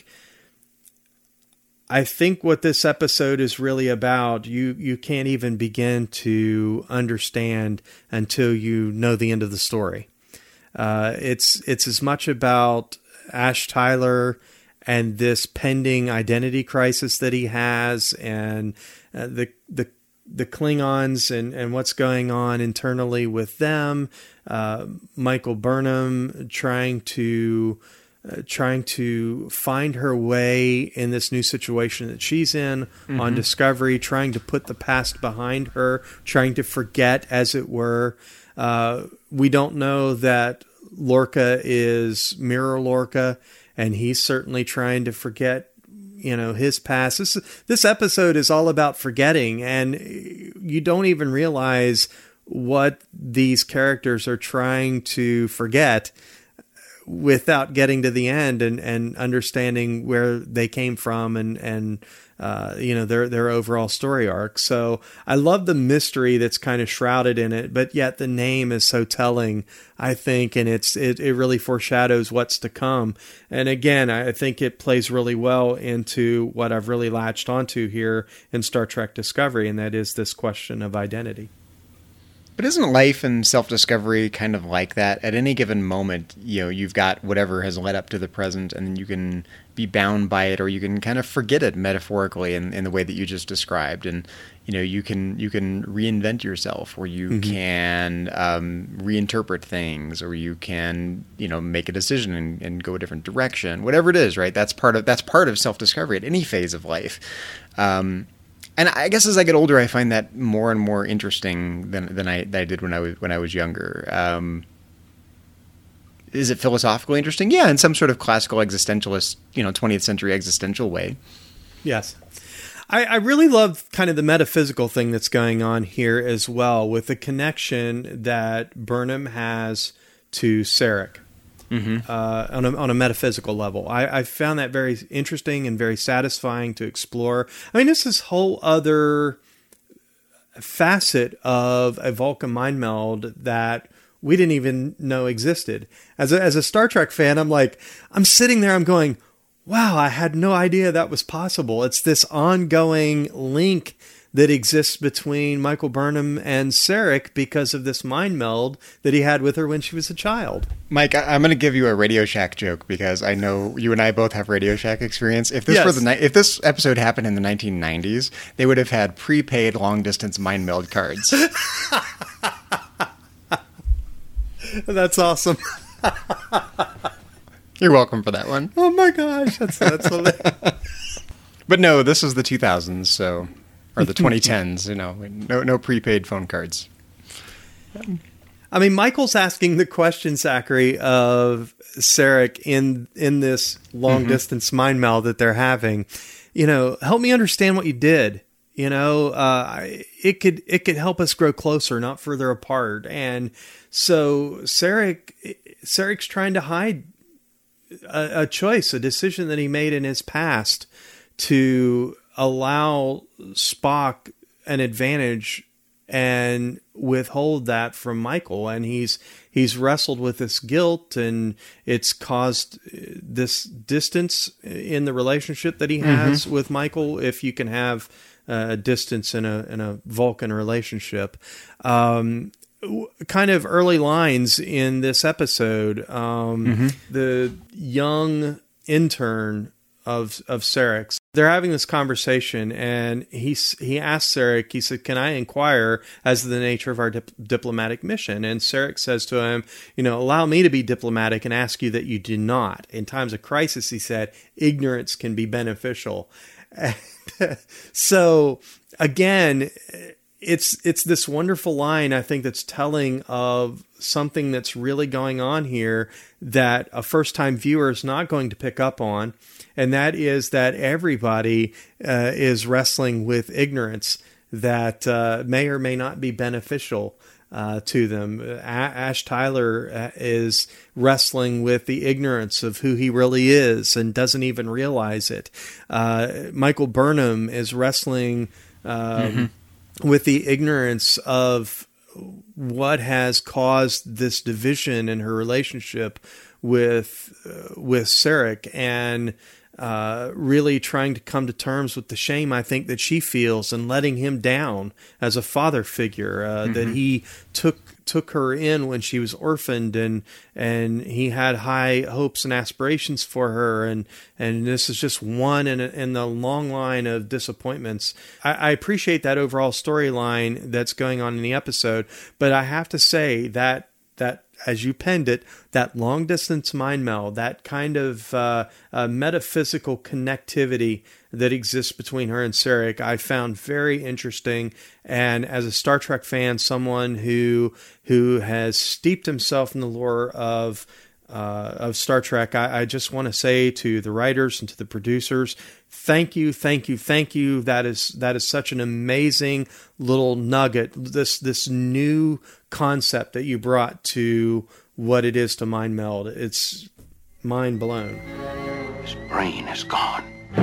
I think what this episode is really about, you you can't even begin to understand until you know the end of the story. Uh, it's it's as much about Ash Tyler and this pending identity crisis that he has, and uh, the the the Klingons and, and what's going on internally with them. Uh, Michael Burnham trying to uh, trying to find her way in this new situation that she's in mm-hmm. on Discovery, trying to put the past behind her, trying to forget, as it were. Uh, we don't know that Lorca is Mirror Lorca, and he's certainly trying to forget, you know, his past. This, this episode is all about forgetting, and you don't even realize what these characters are trying to forget without getting to the end and, and understanding where they came from and, and, uh, you know, their, their overall story arc. So I love the mystery that's kind of shrouded in it, but yet the name is so telling, I think, and it's, it, it really foreshadows what's to come. And again, I think it plays really well into what I've really latched onto here in Star Trek Discovery, and that is this question of identity. But isn't life and self-discovery kind of like that? At any given moment, you know, you've got whatever has led up to the present, and you can be bound by it, or you can kind of forget it metaphorically in, in the way that you just described. And, you know, you can you can reinvent yourself, or you mm-hmm. can um, reinterpret things, or you can, you know, make a decision and, and go a different direction. Whatever it is, right? That's part of that's part of self-discovery at any phase of life. Um, And I guess as I get older, I find that more and more interesting than than I, than I did when I was when I was younger. Um, is it philosophically interesting? Yeah, in some sort of classical existentialist, you know, twentieth century existential way. Yes. I, I really love kind of the metaphysical thing that's going on here as well, with the connection that Burnham has to Sarek. Mm-hmm. Uh, on a on a metaphysical level, I, I found that very interesting and very satisfying to explore. I mean, this is whole other facet of a Vulcan mind meld that we didn't even know existed. As a, as a Star Trek fan, I'm like, I'm sitting there, I'm going, wow, I had no idea that was possible. It's this ongoing link that exists between Michael Burnham and Sarek because of this mind meld that he had with her when she was a child. Mike, I- I'm going to give you a Radio Shack joke because I know you and I both have Radio Shack experience. If this yes. were the ni- if this episode happened in the nineteen nineties, they would have had prepaid long distance mind meld cards. That's awesome. You're welcome for that one. Oh my gosh, that's that's hilarious. But no, this is the two thousands, so. Or the twenty tens, you know, no no prepaid phone cards. I mean, Michael's asking the question, Zachary, of Sarek in in this long mm-hmm. distance mind meld that they're having. You know, help me understand what you did. You know, uh, it could it could help us grow closer, not further apart. And so Sarek Sarek's trying to hide a, a choice, a decision that he made in his past to allow Spock an advantage and withhold that from Michael. And he's he's wrestled with this guilt, and it's caused this distance in the relationship that he has mm-hmm. with Michael, if you can have a distance in a in a Vulcan relationship. Um, kind of early lines in this episode, um, mm-hmm. the young intern of of Sarek's, they're having this conversation, and he he asked Sarek, he said, "Can I inquire as to the nature of our dip- diplomatic mission?" And Sarek says to him, "You know, allow me to be diplomatic and ask you that you do not. In times of crisis," he said, "ignorance can be beneficial." So again, it's it's this wonderful line, I think, that's telling of something that's really going on here that a first-time viewer is not going to pick up on. And that is that everybody uh, is wrestling with ignorance that uh, may or may not be beneficial uh, to them. A- Ash Tyler is wrestling with the ignorance of who he really is and doesn't even realize it. Uh, Michael Burnham is wrestling um, mm-hmm. with the ignorance of what has caused this division in her relationship with uh, with Sarek, and Uh, really trying to come to terms with the shame, I think, that she feels and letting him down as a father figure, uh, mm-hmm. that he took took her in when she was orphaned, and and he had high hopes and aspirations for her, and and this is just one in, a, in the long line of disappointments. I, I appreciate that overall storyline that's going on in the episode, but I have to say that that as you penned it, that long distance mind meld, that kind of uh, uh, metaphysical connectivity that exists between her and Sarek, I found very interesting. And as a Star Trek fan, someone who who has steeped himself in the lore of uh, of Star Trek, I, I just want to say to the writers and to the producers, thank you, thank you, thank you. That is that is such an amazing little nugget. This this new concept that you brought to what it is to mind meld. It's mind blown. His brain is gone.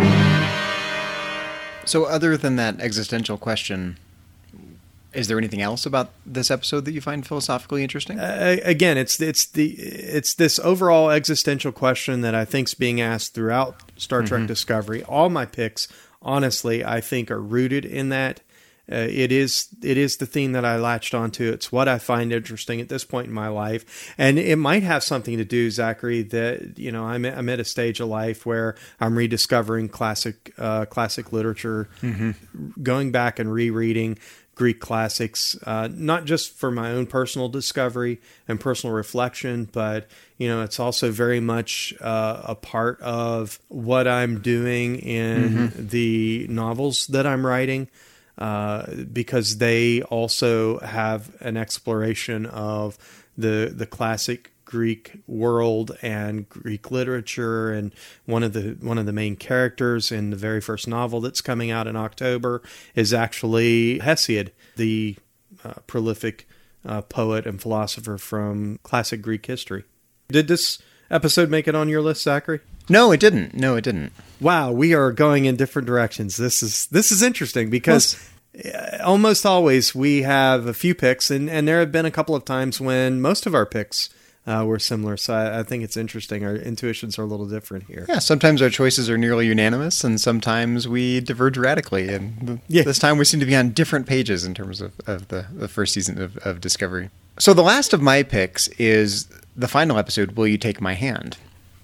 So other than that existential question, is there anything else about this episode that you find philosophically interesting? Uh, again, it's it's the it's this overall existential question that I think's being asked throughout Star Trek mm-hmm. Discovery. All my picks, honestly, I think are rooted in that. Uh, it is it is the theme that I latched onto. It's what I find interesting at this point in my life, and it might have something to do, Zachary, that you know I'm I'm at a stage of life where I'm rediscovering classic uh, classic literature, mm-hmm. going back and rereading Greek classics, uh, not just for my own personal discovery and personal reflection, but you know it's also very much uh, a part of what I'm doing in mm-hmm. the novels that I'm writing. Uh, because they also have an exploration of the the classic Greek world and Greek literature, and one of the one of the main characters in the very first novel that's coming out in October is actually Hesiod, the uh, prolific uh, poet and philosopher from classic Greek history. Did this episode make it on your list, Zachary? No, it didn't. No, it didn't. Wow, we are going in different directions. This is this is interesting because well, almost always we have a few picks, and, and there have been a couple of times when most of our picks uh, were similar. So I, I think it's interesting. Our intuitions are a little different here. Yeah, sometimes our choices are nearly unanimous, and sometimes we diverge radically. And yeah. This time we seem to be on different pages in terms of, of the, the first season of, of Discovery. So the last of my picks is the final episode, Will You Take My Hand?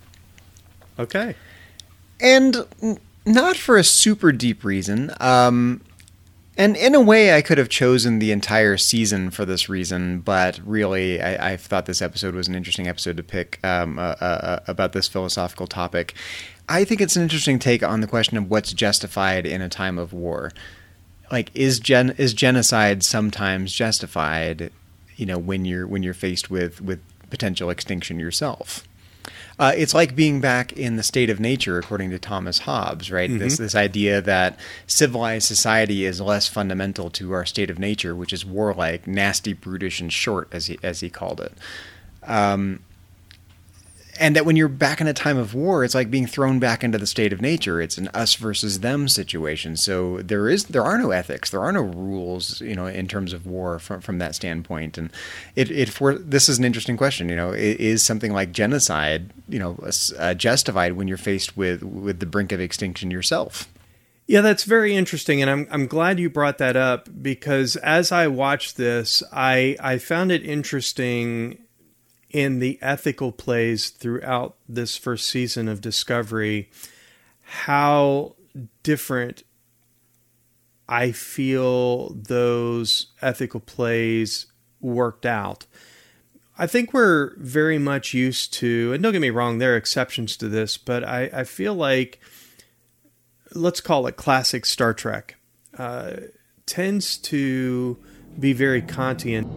Okay. And not for a super deep reason. Um, and in a way, I could have chosen the entire season for this reason, but really, I, I thought this episode was an interesting episode to pick um, uh, uh, about this philosophical topic. I think it's an interesting take on the question of what's justified in a time of war. Like, is gen is genocide sometimes justified? You know, when you're when you're faced with with potential extinction yourself. Uh, it's like being back in the state of nature, according to Thomas Hobbes, right? Mm-hmm. This this idea that civilized society is less fundamental to our state of nature, which is warlike, nasty, brutish, and short, as he as he called it. Um, and that when you're back in a time of war, it's like being thrown back into the state of nature. It's an us versus them situation. So there is there are no ethics, there are no rules, you know, in terms of war from from that standpoint. And it it for this is an interesting question. You know, is something like genocide, you know, uh, justified when you're faced with with the brink of extinction yourself? Yeah, that's very interesting, and I'm I'm glad you brought that up, because as I watched this, I I found it interesting in the ethical plays throughout this first season of Discovery, how different I feel those ethical plays worked out. I think we're very much used to, and don't get me wrong, there are exceptions to this, but I, I feel like, let's call it classic Star Trek, uh, tends to be very Kantian.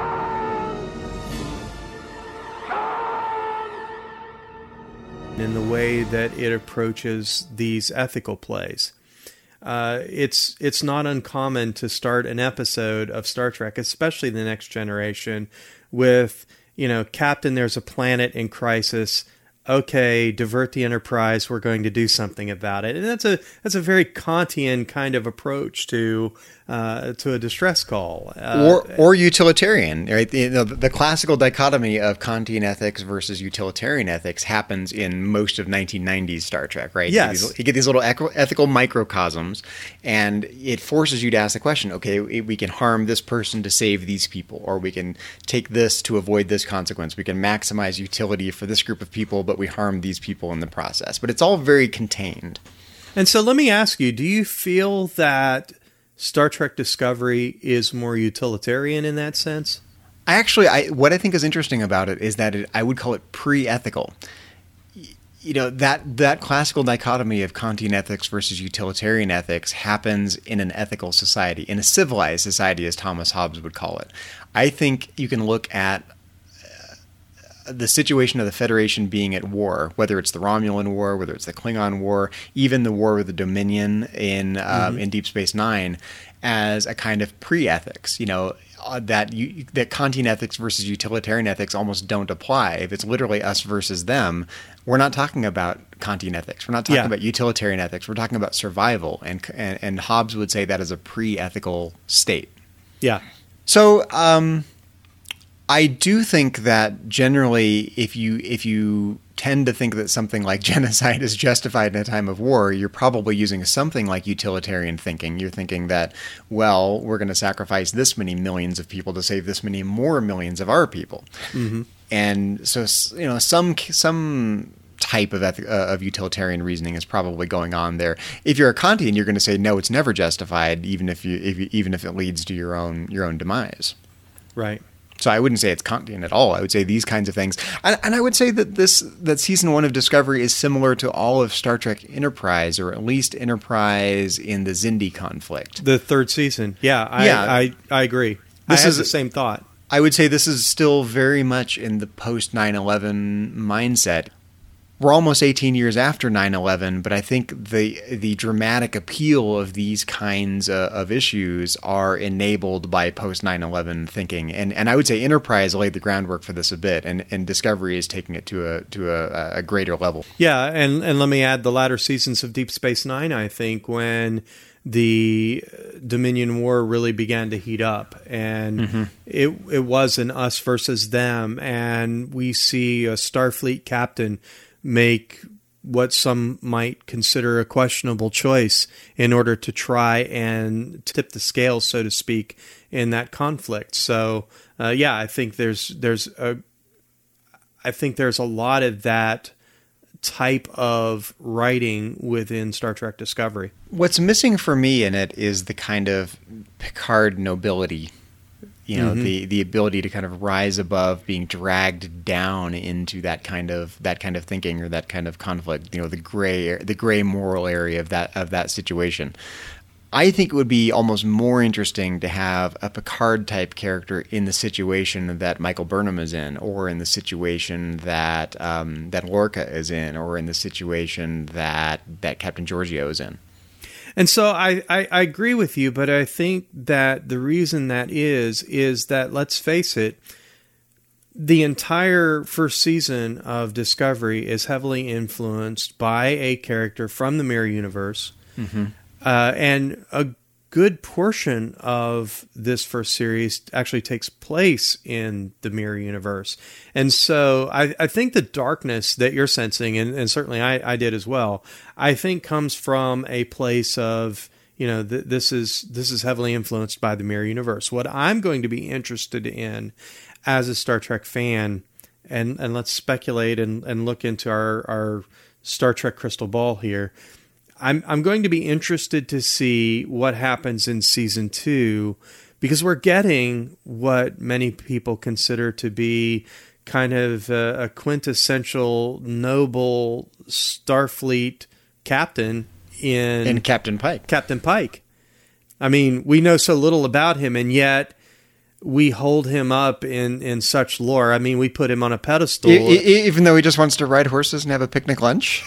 In the way that it approaches these ethical plays. Uh, it's it's not uncommon to start an episode of Star Trek, especially The Next Generation, with, you know, Captain, there's a planet in crisis. Okay, divert the Enterprise. We're going to do something about it, and that's a that's a very Kantian kind of approach to uh, to a distress call, uh, or or utilitarian. Right, you know, the classical dichotomy of Kantian ethics versus utilitarian ethics happens in most of nineteen nineties Star Trek. Right? Yes, you get these, you get these little ethical microcosms, and it forces you to ask the question: okay, we can harm this person to save these people, or we can take this to avoid this consequence. We can maximize utility for this group of people, but we harm these people in the process. But it's all very contained. And so let me ask you, do you feel that Star Trek Discovery is more utilitarian in that sense? I actually, I, what I think is interesting about it is that it, I would call it pre-ethical. You know, that, that classical dichotomy of Kantian ethics versus utilitarian ethics happens in an ethical society, in a civilized society, as Thomas Hobbes would call it. I think you can look at the situation of the Federation being at war, whether it's the Romulan War, whether it's the Klingon War, even the war with the Dominion in um, mm-hmm. in Deep Space Nine, as a kind of pre-ethics. You know, uh, that you, that Kantian ethics versus utilitarian ethics almost don't apply. If it's literally us versus them, we're not talking about Kantian ethics. We're not talking yeah. about utilitarian ethics. We're talking about survival, and, and and Hobbes would say that is a pre-ethical state. Yeah. So. Um, I do think that generally, if you if you tend to think that something like genocide is justified in a time of war, you're probably using something like utilitarian thinking. You're thinking that, well, we're going to sacrifice this many millions of people to save this many more millions of our people. Mm-hmm. And so, you know, some some type of eth- uh, of utilitarian reasoning is probably going on there. If you're a Kantian, you're going to say, no, it's never justified, even if you, if you even if it leads to your own your own demise. Right. So I wouldn't say it's Kantian at all. I would say these kinds of things. And, and I would say that this that season one of Discovery is similar to all of Star Trek Enterprise, or at least Enterprise in the Xindi conflict. The third season. Yeah, I, yeah. I, I agree. This I is the same thought. I would say this is still very much in the post nine eleven mindset. We're almost eighteen years after nine eleven, but I think the the dramatic appeal of these kinds uh, of issues are enabled by post nine eleven thinking, and and I would say Enterprise laid the groundwork for this a bit, and, and Discovery is taking it to a to a, a greater level. Yeah, and and let me add the latter seasons of Deep Space Nine. I think when the Dominion War really began to heat up, and mm-hmm. it it was an us versus them, and we see a Starfleet captain make what some might consider a questionable choice in order to try and tip the scales, so to speak, in that conflict. So, uh, yeah, I think there's there's a, I think there's a lot of that type of writing within Star Trek Discovery. What's missing for me in it is the kind of Picard nobility. You know, mm-hmm. the, the ability to kind of rise above being dragged down into that kind of that kind of thinking or that kind of conflict. You know, the gray the gray moral area of that of that situation. I think it would be almost more interesting to have a Picard type character in the situation that Michael Burnham is in, or in the situation that um, that Lorca is in, or in the situation that that Captain Giorgio is in. And so I, I, I agree with you, but I think that the reason that is, is that, let's face it, the entire first season of Discovery is heavily influenced by a character from the Mirror Universe. Mm-hmm. Uh, and a good portion of this first series actually takes place in the Mirror Universe. And so I, I think the darkness that you're sensing, and, and certainly I, I did as well, I think comes from a place of, you know, th- this is this is heavily influenced by the Mirror Universe. What I'm going to be interested in as a Star Trek fan, and, and let's speculate and, and look into our, our Star Trek crystal ball here, I'm I'm going to be interested to see what happens in season two, because we're getting what many people consider to be kind of a, a quintessential noble Starfleet captain in in Captain Pike. Captain Pike. I mean, we know so little about him, and yet we hold him up in, in such lore. I mean, we put him on a pedestal, e- e- even though he just wants to ride horses and have a picnic lunch.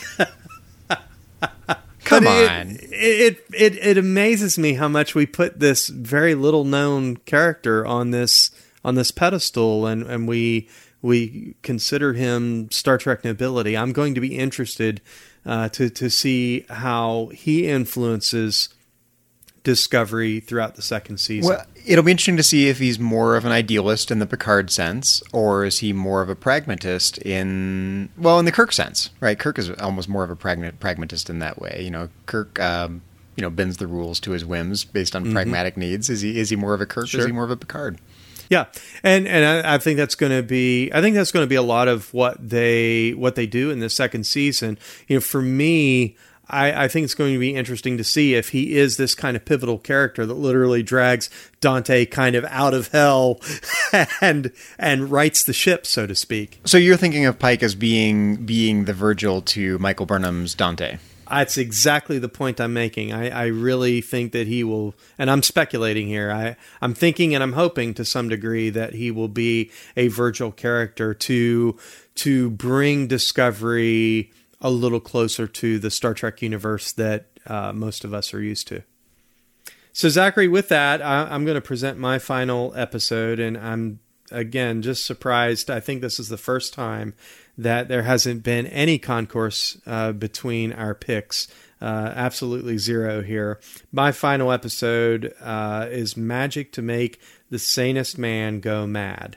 Come but on. It, it it it amazes me how much we put this very little known character on this on this pedestal, and, and we we consider him Star Trek nobility. I'm going to be interested uh, to to see how he influences Discovery throughout the second season. Well, it'll be interesting to see if he's more of an idealist in the Picard sense, or is he more of a pragmatist in, well, in the Kirk sense, right? Kirk is almost more of a pragma- pragmatist in that way. You know, Kirk, um, you know, bends the rules to his whims based on mm-hmm. pragmatic needs. Is he is he more of a Kirk? Sure. Or is he more of a Picard? Yeah, and and I, I think that's going to be I think that's going to be a lot of what they what they do in the second season. You know, for me, I, I think it's going to be interesting to see if he is this kind of pivotal character that literally drags Dante kind of out of hell and and rights the ship, so to speak. So you're thinking of Pike as being being the Virgil to Michael Burnham's Dante? That's exactly the point I'm making. I, I really think that he will, and I'm speculating here. I, I'm thinking and I'm hoping to some degree that he will be a Virgil character to to bring Discovery a little closer to the Star Trek universe that uh, most of us are used to. So, Zachary, with that, I, I'm going to present my final episode, and I'm, again, just surprised. I think this is the first time that there hasn't been any concourse uh, between our picks. Uh, absolutely zero here. My final episode uh, is Magic to Make the Sanest Man Go Mad.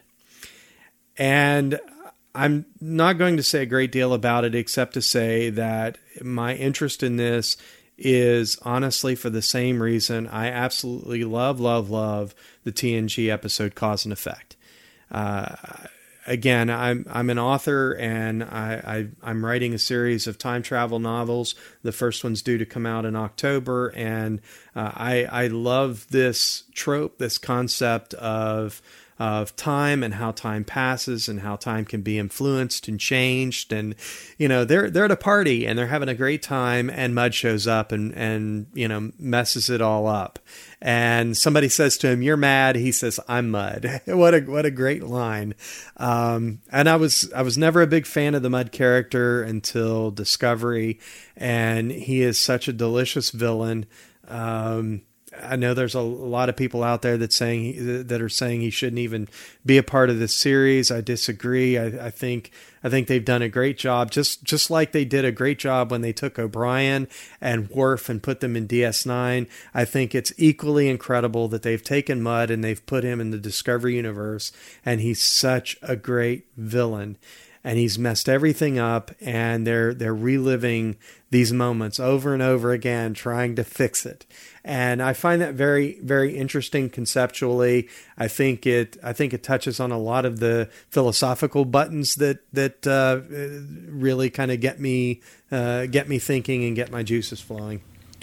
And I'm not going to say a great deal about it, except to say that my interest in this is honestly for the same reason I absolutely love, love, love the T N G episode Cause and Effect. Uh, again, I'm I'm an author, and I, I I'm writing a series of time travel novels. The first one's due to come out in October, and uh, I I love this trope, this concept of of time and how time passes and how time can be influenced and changed. And, you know, they're, they're at a party and they're having a great time, and Mud shows up and, and, you know, messes it all up. And somebody says to him, "You're mad." He says, "I'm Mud." What a, what a great line. Um, and I was, I was never a big fan of the Mud character until Discovery, and he is such a delicious villain. Um, I know there's a lot of people out there that saying that are saying he shouldn't even be a part of this series. I disagree. I, I think I think they've done a great job, just just like they did a great job when they took O'Brien and Worf and put them in D S nine. I think it's equally incredible that they've taken Mud and they've put him in the Discovery universe, and he's such a great villain. And he's messed everything up, and they're they're reliving these moments over and over again, trying to fix it. And I find that very, very interesting conceptually. I think it I think it touches on a lot of the philosophical buttons that that uh, really kind of get me uh, get me thinking and get my juices flowing.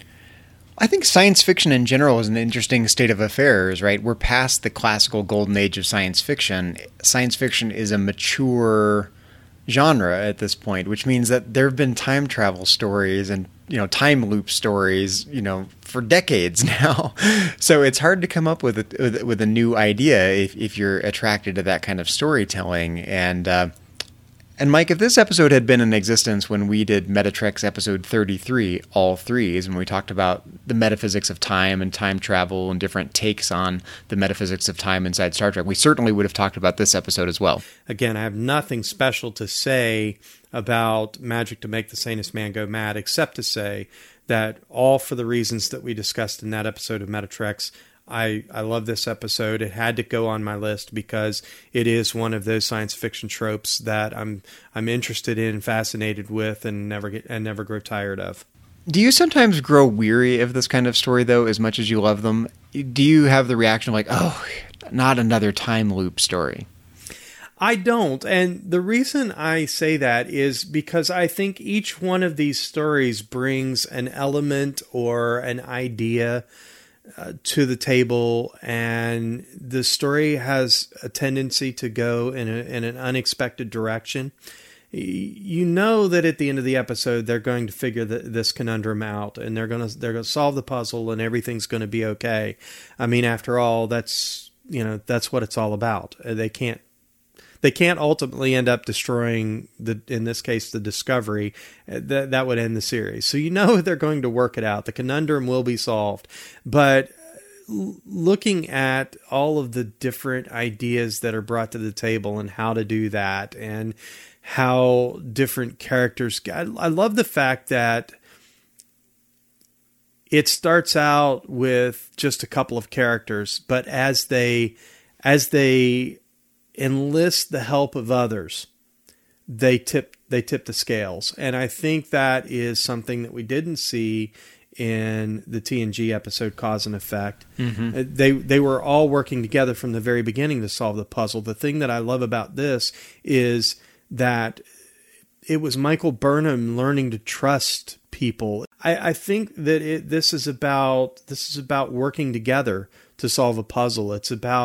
I think science fiction in general is an interesting state of affairs, right? We're past the classical golden age of science fiction. Science fiction is a mature genre at this point, which means that there have been time travel stories and, you know, time loop stories, you know, for decades now. So it's hard to come up with a, with, with a new idea if, if you're attracted to that kind of storytelling. And, uh, and Mike, if this episode had been in existence when we did Metatrex episode thirty-three, all threes, when we talked about the metaphysics of time and time travel and different takes on the metaphysics of time inside Star Trek, we certainly would have talked about this episode as well. Again, I have nothing special to say about Magic to Make the Sanest Man Go Mad, except to say that all for the reasons that we discussed in that episode of Metatrex, I, I love this episode. It had to go on my list because it is one of those science fiction tropes that I'm I'm interested in, fascinated with, and never get and never grow tired of. Do you sometimes grow weary of this kind of story, though, as much as you love them? Do you have the reaction of like, oh, not another time loop story? I don't. And the reason I say that is because I think each one of these stories brings an element or an idea Uh, to the table, and the story has a tendency to go in, a, in an unexpected direction. You know that at the end of the episode they're going to figure the, this conundrum out, and they're going to they're going to solve the puzzle, and everything's going to be okay. I mean, after all, that's you know that's what it's all about. They can't they can't ultimately end up destroying the in this case the Discovery. That that would end the series. So you know they're going to work it out. The conundrum will be solved. But looking at all of the different ideas that are brought to the table and how to do that, and how different characters, I, I love the fact that it starts out with just a couple of characters, but as they as they enlist the help of others, they tip they tip the scales. And I think that is something that we didn't see in the T N G episode Cause and Effect. Mm-hmm. They they were all working together from the very beginning to solve the puzzle. The thing that I love about this is that it was Michael Burnham learning to trust people. I, I think that it, this is about this is about working together to solve a puzzle. It's about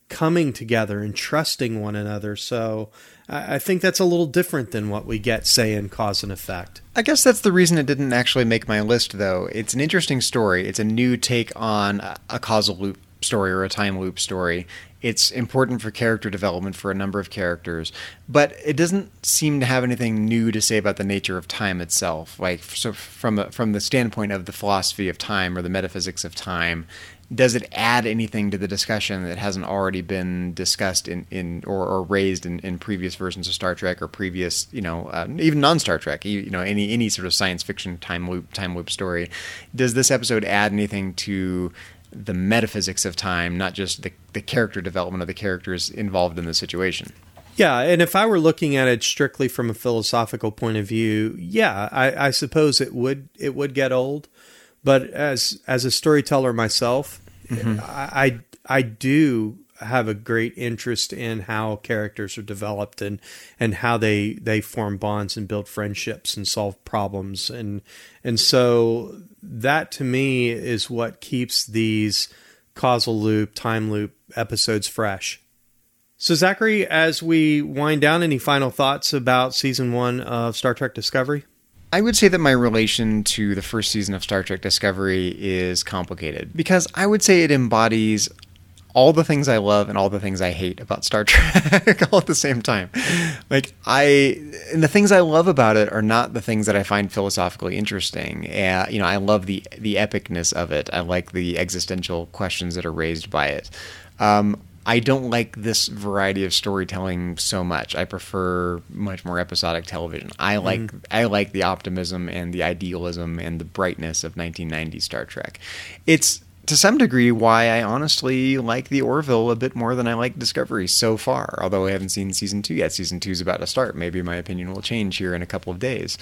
coming together and trusting one another. So I, I think that's a little different than what we get, say, in Cause and Effect. I guess that's the reason it didn't actually make my list, though. It's an interesting story. It's a new take on a causal loop story or a time loop story. It's important for character development for a number of characters, but it doesn't seem to have anything new to say about the nature of time itself. Like, so from a, from the standpoint of the philosophy of time or the metaphysics of time, does it add anything to the discussion that hasn't already been discussed in, in or, or raised in, in previous versions of Star Trek or previous, you know, uh, even non-Star Trek, you, you know, any any sort of science fiction time loop time loop story? Does this episode add anything to the metaphysics of time, not just the, the character development of the characters involved in the situation? Yeah, and if I were looking at it strictly from a philosophical point of view, yeah, I, I suppose it would it would get old. But as as a storyteller myself, mm-hmm. I, I I do have a great interest in how characters are developed and and how they they form bonds and build friendships and solve problems, and and so that to me is what keeps these causal loop, time loop episodes fresh. So Zachary, as we wind down, any final thoughts about season one of Star Trek Discovery? I would say that my relation to the first season of Star Trek Discovery is complicated, because I would say it embodies all the things I love and all the things I hate about Star Trek all at the same time. Like, I, and the things I love about it are not the things that I find philosophically interesting. Uh, you know, I love the the epicness of it. I like the existential questions that are raised by it. Um, I don't like this variety of storytelling so much. I prefer much more episodic television. I like mm. I like the optimism and the idealism and the brightness of nineteen nineties Star Trek. It's to some degree why I honestly like the Orville a bit more than I like Discovery so far, although I haven't seen season two yet. Season two is about to start. Maybe my opinion will change here in a couple of days.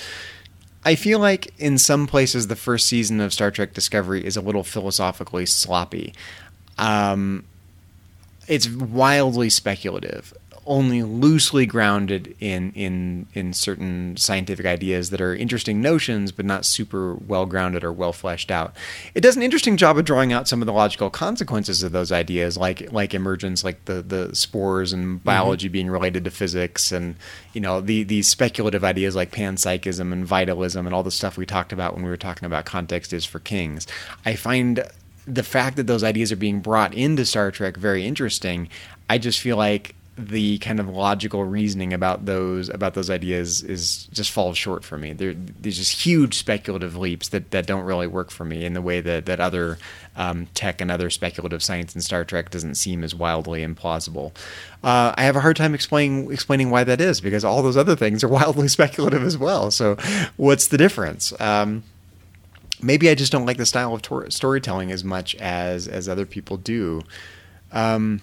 I feel like in some places the first season of Star Trek Discovery is a little philosophically sloppy. Um, it's wildly speculative, only loosely grounded in, in in certain scientific ideas that are interesting notions, but not super well-grounded or well-fleshed out. It does an interesting job of drawing out some of the logical consequences of those ideas, like like emergence, like the, the spores and biology mm-hmm. being related to physics, and you know the these speculative ideas like panpsychism and vitalism and all the stuff we talked about when we were talking about Context is for Kings. I find the fact that those ideas are being brought into Star Trek very interesting. I just feel like the kind of logical reasoning about those about those ideas is just falls short for me. There, there's just huge speculative leaps that, that don't really work for me in the way that that other um, tech and other speculative science in Star Trek doesn't seem as wildly implausible. Uh, I have a hard time explaining explaining why that is, because all those other things are wildly speculative as well. So, what's the difference? Um, maybe I just don't like the style of tor- storytelling as much as as other people do. Um,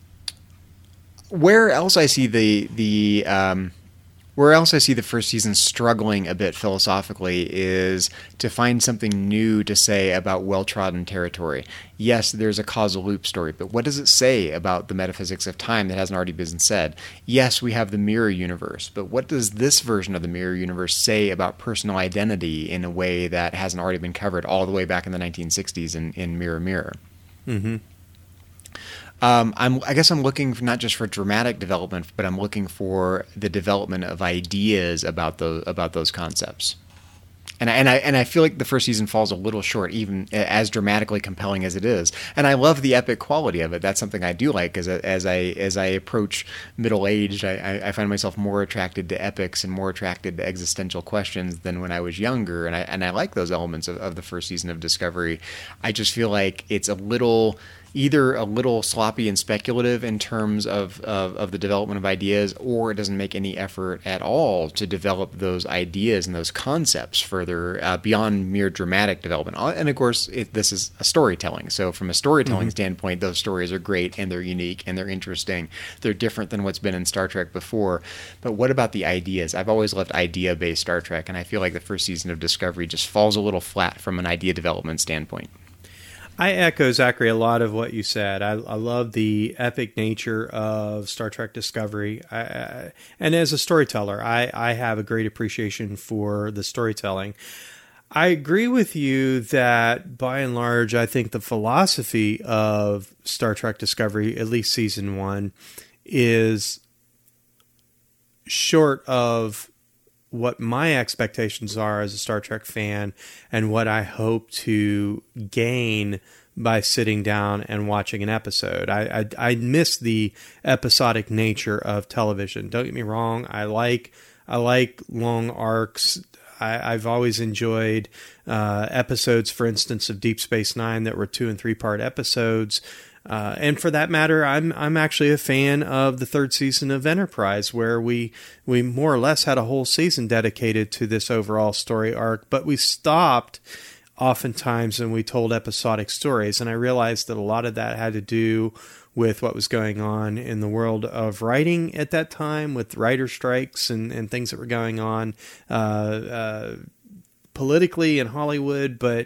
Where else I see the the um, where else I see the first season struggling a bit philosophically is to find something new to say about well-trodden territory. Yes, there's a causal loop story, but what does it say about the metaphysics of time that hasn't already been said? Yes, we have the mirror universe, but what does this version of the mirror universe say about personal identity in a way that hasn't already been covered all the way back in the nineteen sixties in, in Mirror Mirror? Mm-hmm. Um, I'm, I guess I'm looking for not just for dramatic development, but I'm looking for the development of ideas about those about those concepts. And I, and I and I feel like the first season falls a little short, even as dramatically compelling as it is. And I love the epic quality of it. That's something I do like. As a, as I as I approach middle age, I, I find myself more attracted to epics and more attracted to existential questions than when I was younger. And I and I like those elements of, of the first season of Discovery. I just feel like it's a little. Either a little sloppy and speculative in terms of, of, of the development of ideas, or it doesn't make any effort at all to develop those ideas and those concepts further uh, beyond mere dramatic development. And of course, it, this is a storytelling. So from a storytelling mm-hmm. standpoint, those stories are great and they're unique and they're interesting. They're different than what's been in Star Trek before. But what about the ideas? I've always loved idea-based Star Trek, and I feel like the first season of Discovery just falls a little flat from an idea development standpoint. I echo, Zachary, a lot of what you said. I, I love the epic nature of Star Trek Discovery. I, I, and as a storyteller, I, I have a great appreciation for the storytelling. I agree with you that, by and large, I think the philosophy of Star Trek Discovery, at least season one, is short of what my expectations are as a Star Trek fan and what I hope to gain by sitting down and watching an episode. I, I, I miss the episodic nature of television. Don't get me wrong. I like I like long arcs. I, I've always enjoyed uh, episodes, for instance, of Deep Space Nine that were two and three part episodes. Uh, and for that matter, I'm I'm actually a fan of the third season of Enterprise, where we we more or less had a whole season dedicated to this overall story arc, but we stopped oftentimes and we told episodic stories. And I realized that a lot of that had to do with what was going on in the world of writing at that time, with writer strikes and, and things that were going on uh, uh, politically in Hollywood. But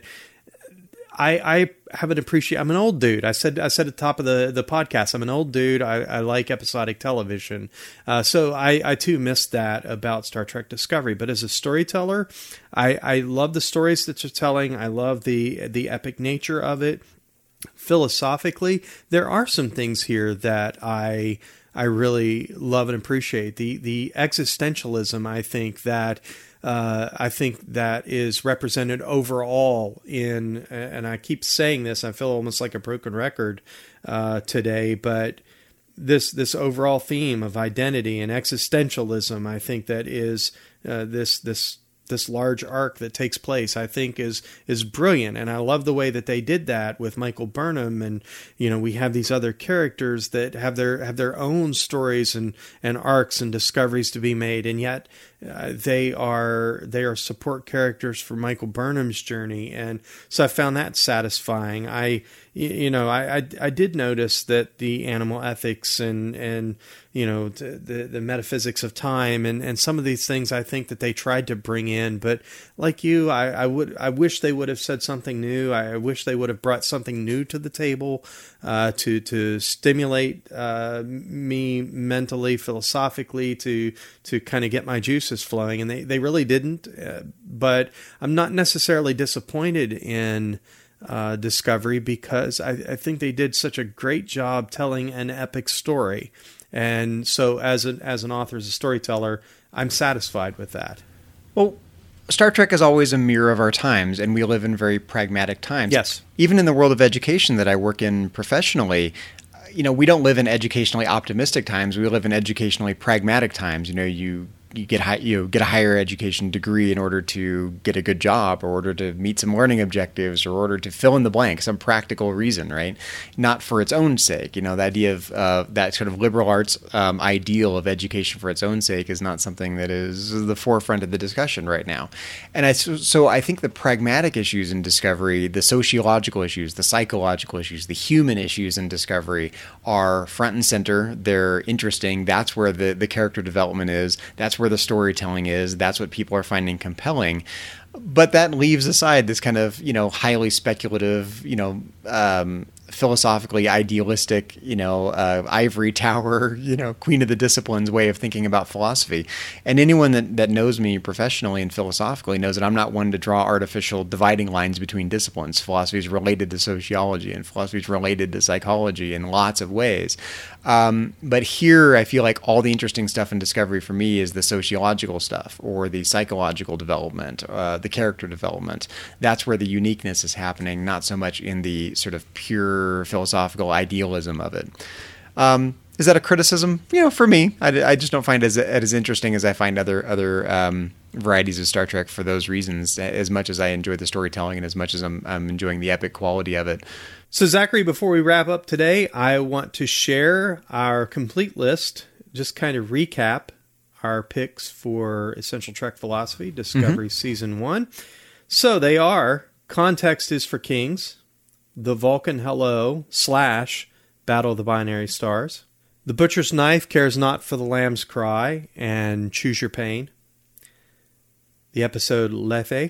I, I have an appreciation. I'm an old dude. I said I said at the top of the, the podcast, I'm an old dude. I, I like episodic television. Uh, so I, I too missed that about Star Trek Discovery. But as a storyteller, I, I love the stories that you're telling. I love the the epic nature of it. Philosophically, there are some things here that I I really love and appreciate. The the existentialism, I think that uh, I think that is represented overall in, and I keep saying this, I feel almost like a broken record uh, today, but this this overall theme of identity and existentialism, I think that is uh, this this. this large arc that takes place, I think is, is brilliant. And I love the way that they did that with Michael Burnham. And, you know, we have these other characters that have their, have their own stories and, and arcs and discoveries to be made. And yet uh, they are, they are support characters for Michael Burnham's journey. And so I found that satisfying. I, you know, I, I, I did notice that the animal ethics and, and, you know, the, the metaphysics of time and, and some of these things I think that they tried to bring in, but like you, I, I would, I wish they would have said something new. I wish they would have brought something new to the table, uh, to, to stimulate, uh, me mentally, philosophically, to, to kind of get my juices flowing. And they, they really didn't, uh, but I'm not necessarily disappointed in, uh, Discovery because I, I think they did such a great job telling an epic story. And so as an, as an author, as a storyteller, I'm satisfied with that. Well, Star Trek is always a mirror of our times, and we live in very pragmatic times. Yes. Even in the world of education that I work in professionally, you know, we don't live in educationally optimistic times. We live in educationally pragmatic times. You know, you you get high, you get a higher education degree in order to get a good job, or order to meet some learning objectives, or order to fill in the blank, some practical reason, right? Not for its own sake. You know, the idea of uh, that sort of liberal arts um, ideal of education for its own sake is not something that is the forefront of the discussion right now. And I, so I think the pragmatic issues in Discovery, the sociological issues, the psychological issues, the human issues in Discovery are front and center. They're interesting. That's where the, the character development is. That's where where the storytelling is. That's what people are finding compelling. But that leaves aside this kind of, you know, highly speculative, you know, um, philosophically idealistic, you know, uh, ivory tower, you know, queen of the disciplines way of thinking about philosophy. And anyone that, that knows me professionally and philosophically knows that I'm not one to draw artificial dividing lines between disciplines. Philosophy is related to sociology, and philosophy is related to psychology in lots of ways. Um, but here, I feel like all the interesting stuff in Discovery for me is the sociological stuff, or the psychological development, uh, the character development. That's where the uniqueness is happening, not so much in the sort of pure philosophical idealism of it. Um, is that a criticism? You know, for me, I, I just don't find it as, as interesting as I find other other um, varieties of Star Trek for those reasons, as much as I enjoy the storytelling and as much as I'm, I'm enjoying the epic quality of it. So, Zachary, before we wrap up today, I want to share our complete list, just kind of recap our picks for Essential Trek Philosophy, Discovery mm-hmm. Season one. So they are Context is for Kings, The Vulcan Hello, slash Battle of the Binary Stars, The Butcher's Knife Cares Not for the Lamb's Cry, and Choose Your Pain, the episode Lethe,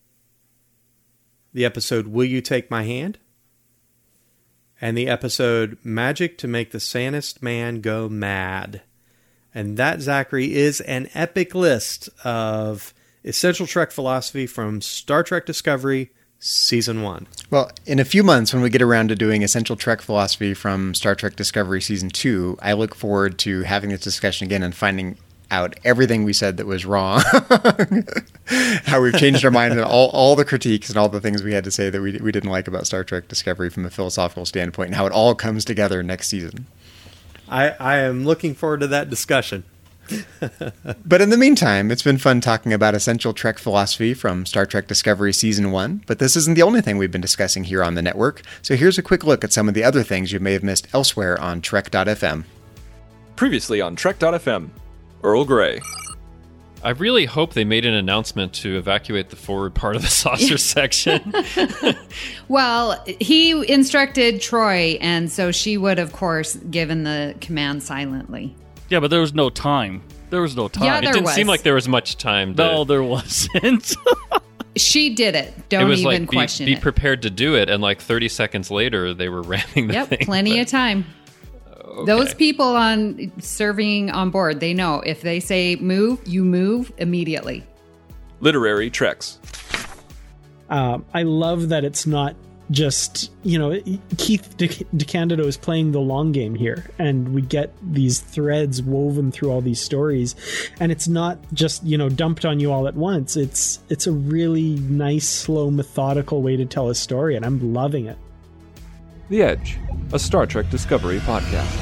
the episode Will You Take My Hand, and the episode Magic to Make the Sanest Man Go Mad. And that, Zachary, is an epic list of Essential Trek Philosophy from Star Trek Discovery, Season one. Well, in a few months, when we get around to doing Essential Trek Philosophy from Star Trek Discovery Season two, I look forward to having this discussion again and finding out everything we said that was wrong, how we've changed our mind, and all, all the critiques and all the things we had to say that we, we didn't like about Star Trek Discovery from a philosophical standpoint, and how it all comes together next season. I, I am looking forward to that discussion. But in the meantime, it's been fun talking about Essential Trek Philosophy from Star Trek Discovery Season one, but this isn't the only thing we've been discussing here on the network, so here's a quick look at some of the other things you may have missed elsewhere on Trek dot f m. Previously on Trek dot f m, Earl Grey. I really hope they made an announcement to evacuate the forward part of the saucer section. Well, he instructed Troy, and so she would, of course, given the command silently. Yeah, but there was no time. There was no time. Yeah, It there didn't was. seem like there was much time. To, No, there wasn't. She did it. it Don't was even like be, question be it. prepared to do it, and like thirty seconds later, they were ramming the Yep, thing. plenty but- of time. okay. Those people on serving on board, they know if they say move, you move immediately. Literary Treks. Um, I love that it's not just, you know, Keith De- DeCandido is playing the long game here, and we get these threads woven through all these stories, and it's not just, you know, dumped on you all at once. It's it's a really nice, slow, methodical way to tell a story, and I'm loving it. The Edge, a Star Trek Discovery podcast.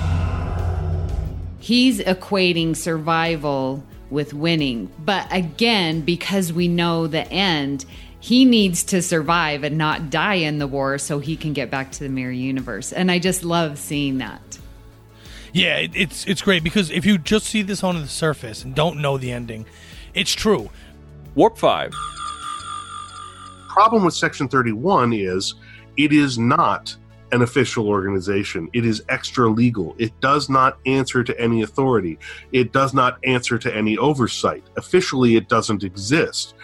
He's equating survival with winning. But again, because we know the end, he needs to survive and not die in the war so he can get back to the mirror universe. And I just love seeing that. Yeah, it, it's it's great because if you just see this on the surface and don't know the ending, it's true. Warp five. Problem with Section thirty-one is it is not an official organization. It is extra legal. It does not answer to any authority. It does not answer to any oversight. Officially, it doesn't exist.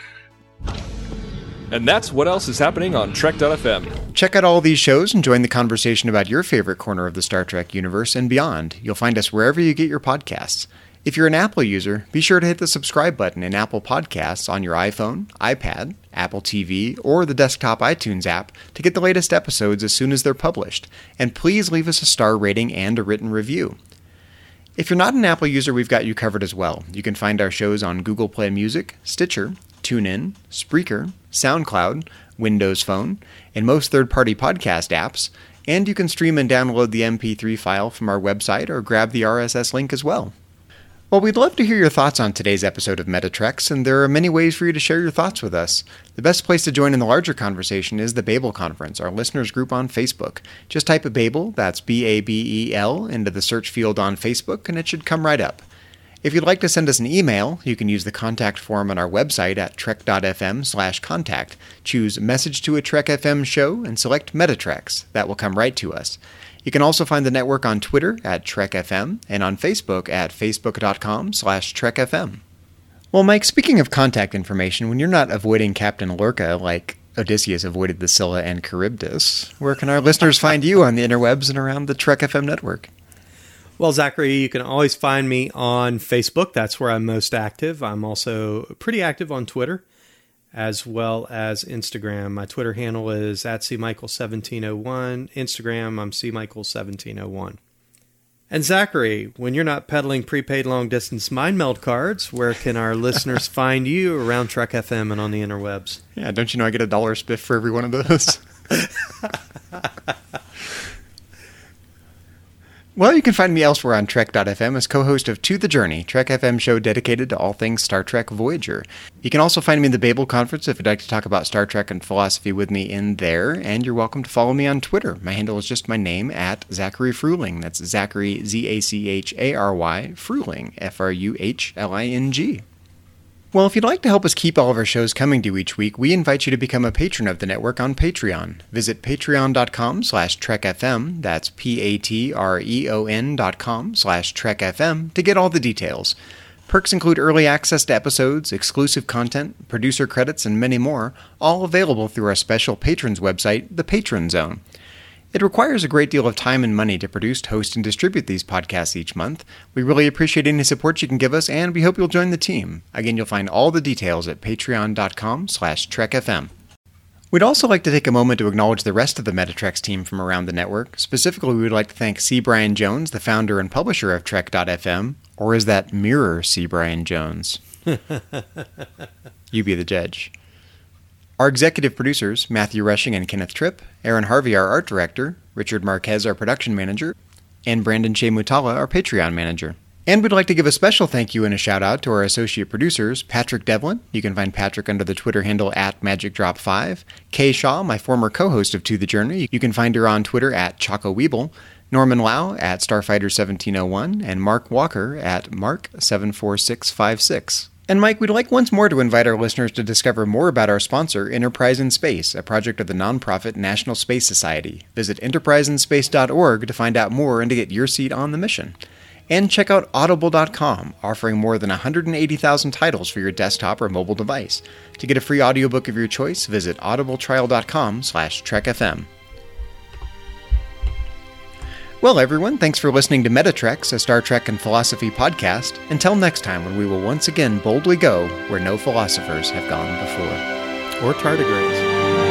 And that's what else is happening on Trek dot f m. Check out all these shows and join the conversation about your favorite corner of the Star Trek universe and beyond. You'll find us wherever you get your podcasts. If you're an Apple user, be sure to hit the subscribe button in Apple Podcasts on your iPhone, iPad, Apple T V, or the desktop iTunes app to get the latest episodes as soon as they're published. And please leave us a star rating and a written review. If you're not an Apple user, we've got you covered as well. You can find our shows on Google Play Music, Stitcher, TuneIn, Spreaker, SoundCloud, Windows Phone, and most third-party podcast apps, and you can stream and download the M P three file from our website or grab the R S S link as well. Well, we'd love to hear your thoughts on today's episode of Metatreks, and there are many ways for you to share your thoughts with us. The best place to join in the larger conversation is the Babel Conference, our listeners group on Facebook. Just type Babel, that's B A B E L, into the search field on Facebook, and it should come right up. If you'd like to send us an email, you can use the contact form on our website at trek dot f m slash contact. Choose Message to a Trek F M Show and select Metatreks. That will come right to us. You can also find the network on Twitter at Trek F M and on Facebook at facebook dot com slash Trek F M. Well, Mike, speaking of contact information, when you're not avoiding Captain Lorca like Odysseus avoided the Scylla and Charybdis, where can our listeners find you on the interwebs and around the Trek F M network? Well, Zachary, you can always find me on Facebook. That's where I'm most active. I'm also pretty active on Twitter, as well as Instagram. My Twitter handle is at C Michael seventeen oh one. Instagram, I'm C Michael seventeen oh one. And Zachary, when you're not peddling prepaid long-distance mind meld cards, where can our listeners find you around Trek F M and on the interwebs? Yeah, don't you know I get a dollar spiff for every one of those? Well, you can find me elsewhere on Trek dot f m as co-host of To the Journey, Trek F M show dedicated to all things Star Trek Voyager. You can also find me in the Babel Conference if you'd like to talk about Star Trek and philosophy with me in there, and you're welcome to follow me on Twitter. My handle is just my name, at Zachary Fruhling. That's Zachary, Z A C H A R Y, Fruhling, F R U H L I N G. Well, if you'd like to help us keep all of our shows coming to you each week, we invite you to become a patron of the network on Patreon. Visit patreon dot com slash trek f m, that's P-A-T-R-E-O-N dot com slash trek f m, to get all the details. Perks include early access to episodes, exclusive content, producer credits, and many more, all available through our special patrons website, the Patron Zone. It requires a great deal of time and money to produce, host, and distribute these podcasts each month. We really appreciate any support you can give us, and we hope you'll join the team. Again, you'll find all the details at patreon.com slash trekfm. We'd also like to take a moment to acknowledge the rest of the Metatrex team from around the network. Specifically, we would like to thank C. Brian Jones, the founder and publisher of Trek dot f m, or is that Mirror C. Brian Jones? You be the judge. Our executive producers, Matthew Rushing and Kenneth Tripp, Aaron Harvey, our art director, Richard Marquez, our production manager, and Brandon Shea Mutala, our Patreon manager. And we'd like to give a special thank you and a shout out to our associate producers, Patrick Devlin. You can find Patrick under the Twitter handle at Magic Drop five. Kay Shaw, my former co-host of To the Journey. You can find her on Twitter at Choco Weeble. Norman Lau at Starfighter seventeen oh one. And Mark Walker at Mark seven four six five six. And Mike, we'd like once more to invite our listeners to discover more about our sponsor, Enterprise in Space, a project of the nonprofit National Space Society. Visit enterprise in space dot org to find out more and to get your seat on the mission. And check out audible dot com, offering more than one hundred eighty thousand titles for your desktop or mobile device. To get a free audiobook of your choice, visit audibletrial.com slash trekfm. Well, everyone, thanks for listening to Metatrex, a Star Trek and philosophy podcast. Until next time, when we will once again boldly go where no philosophers have gone before. Or tardigrades.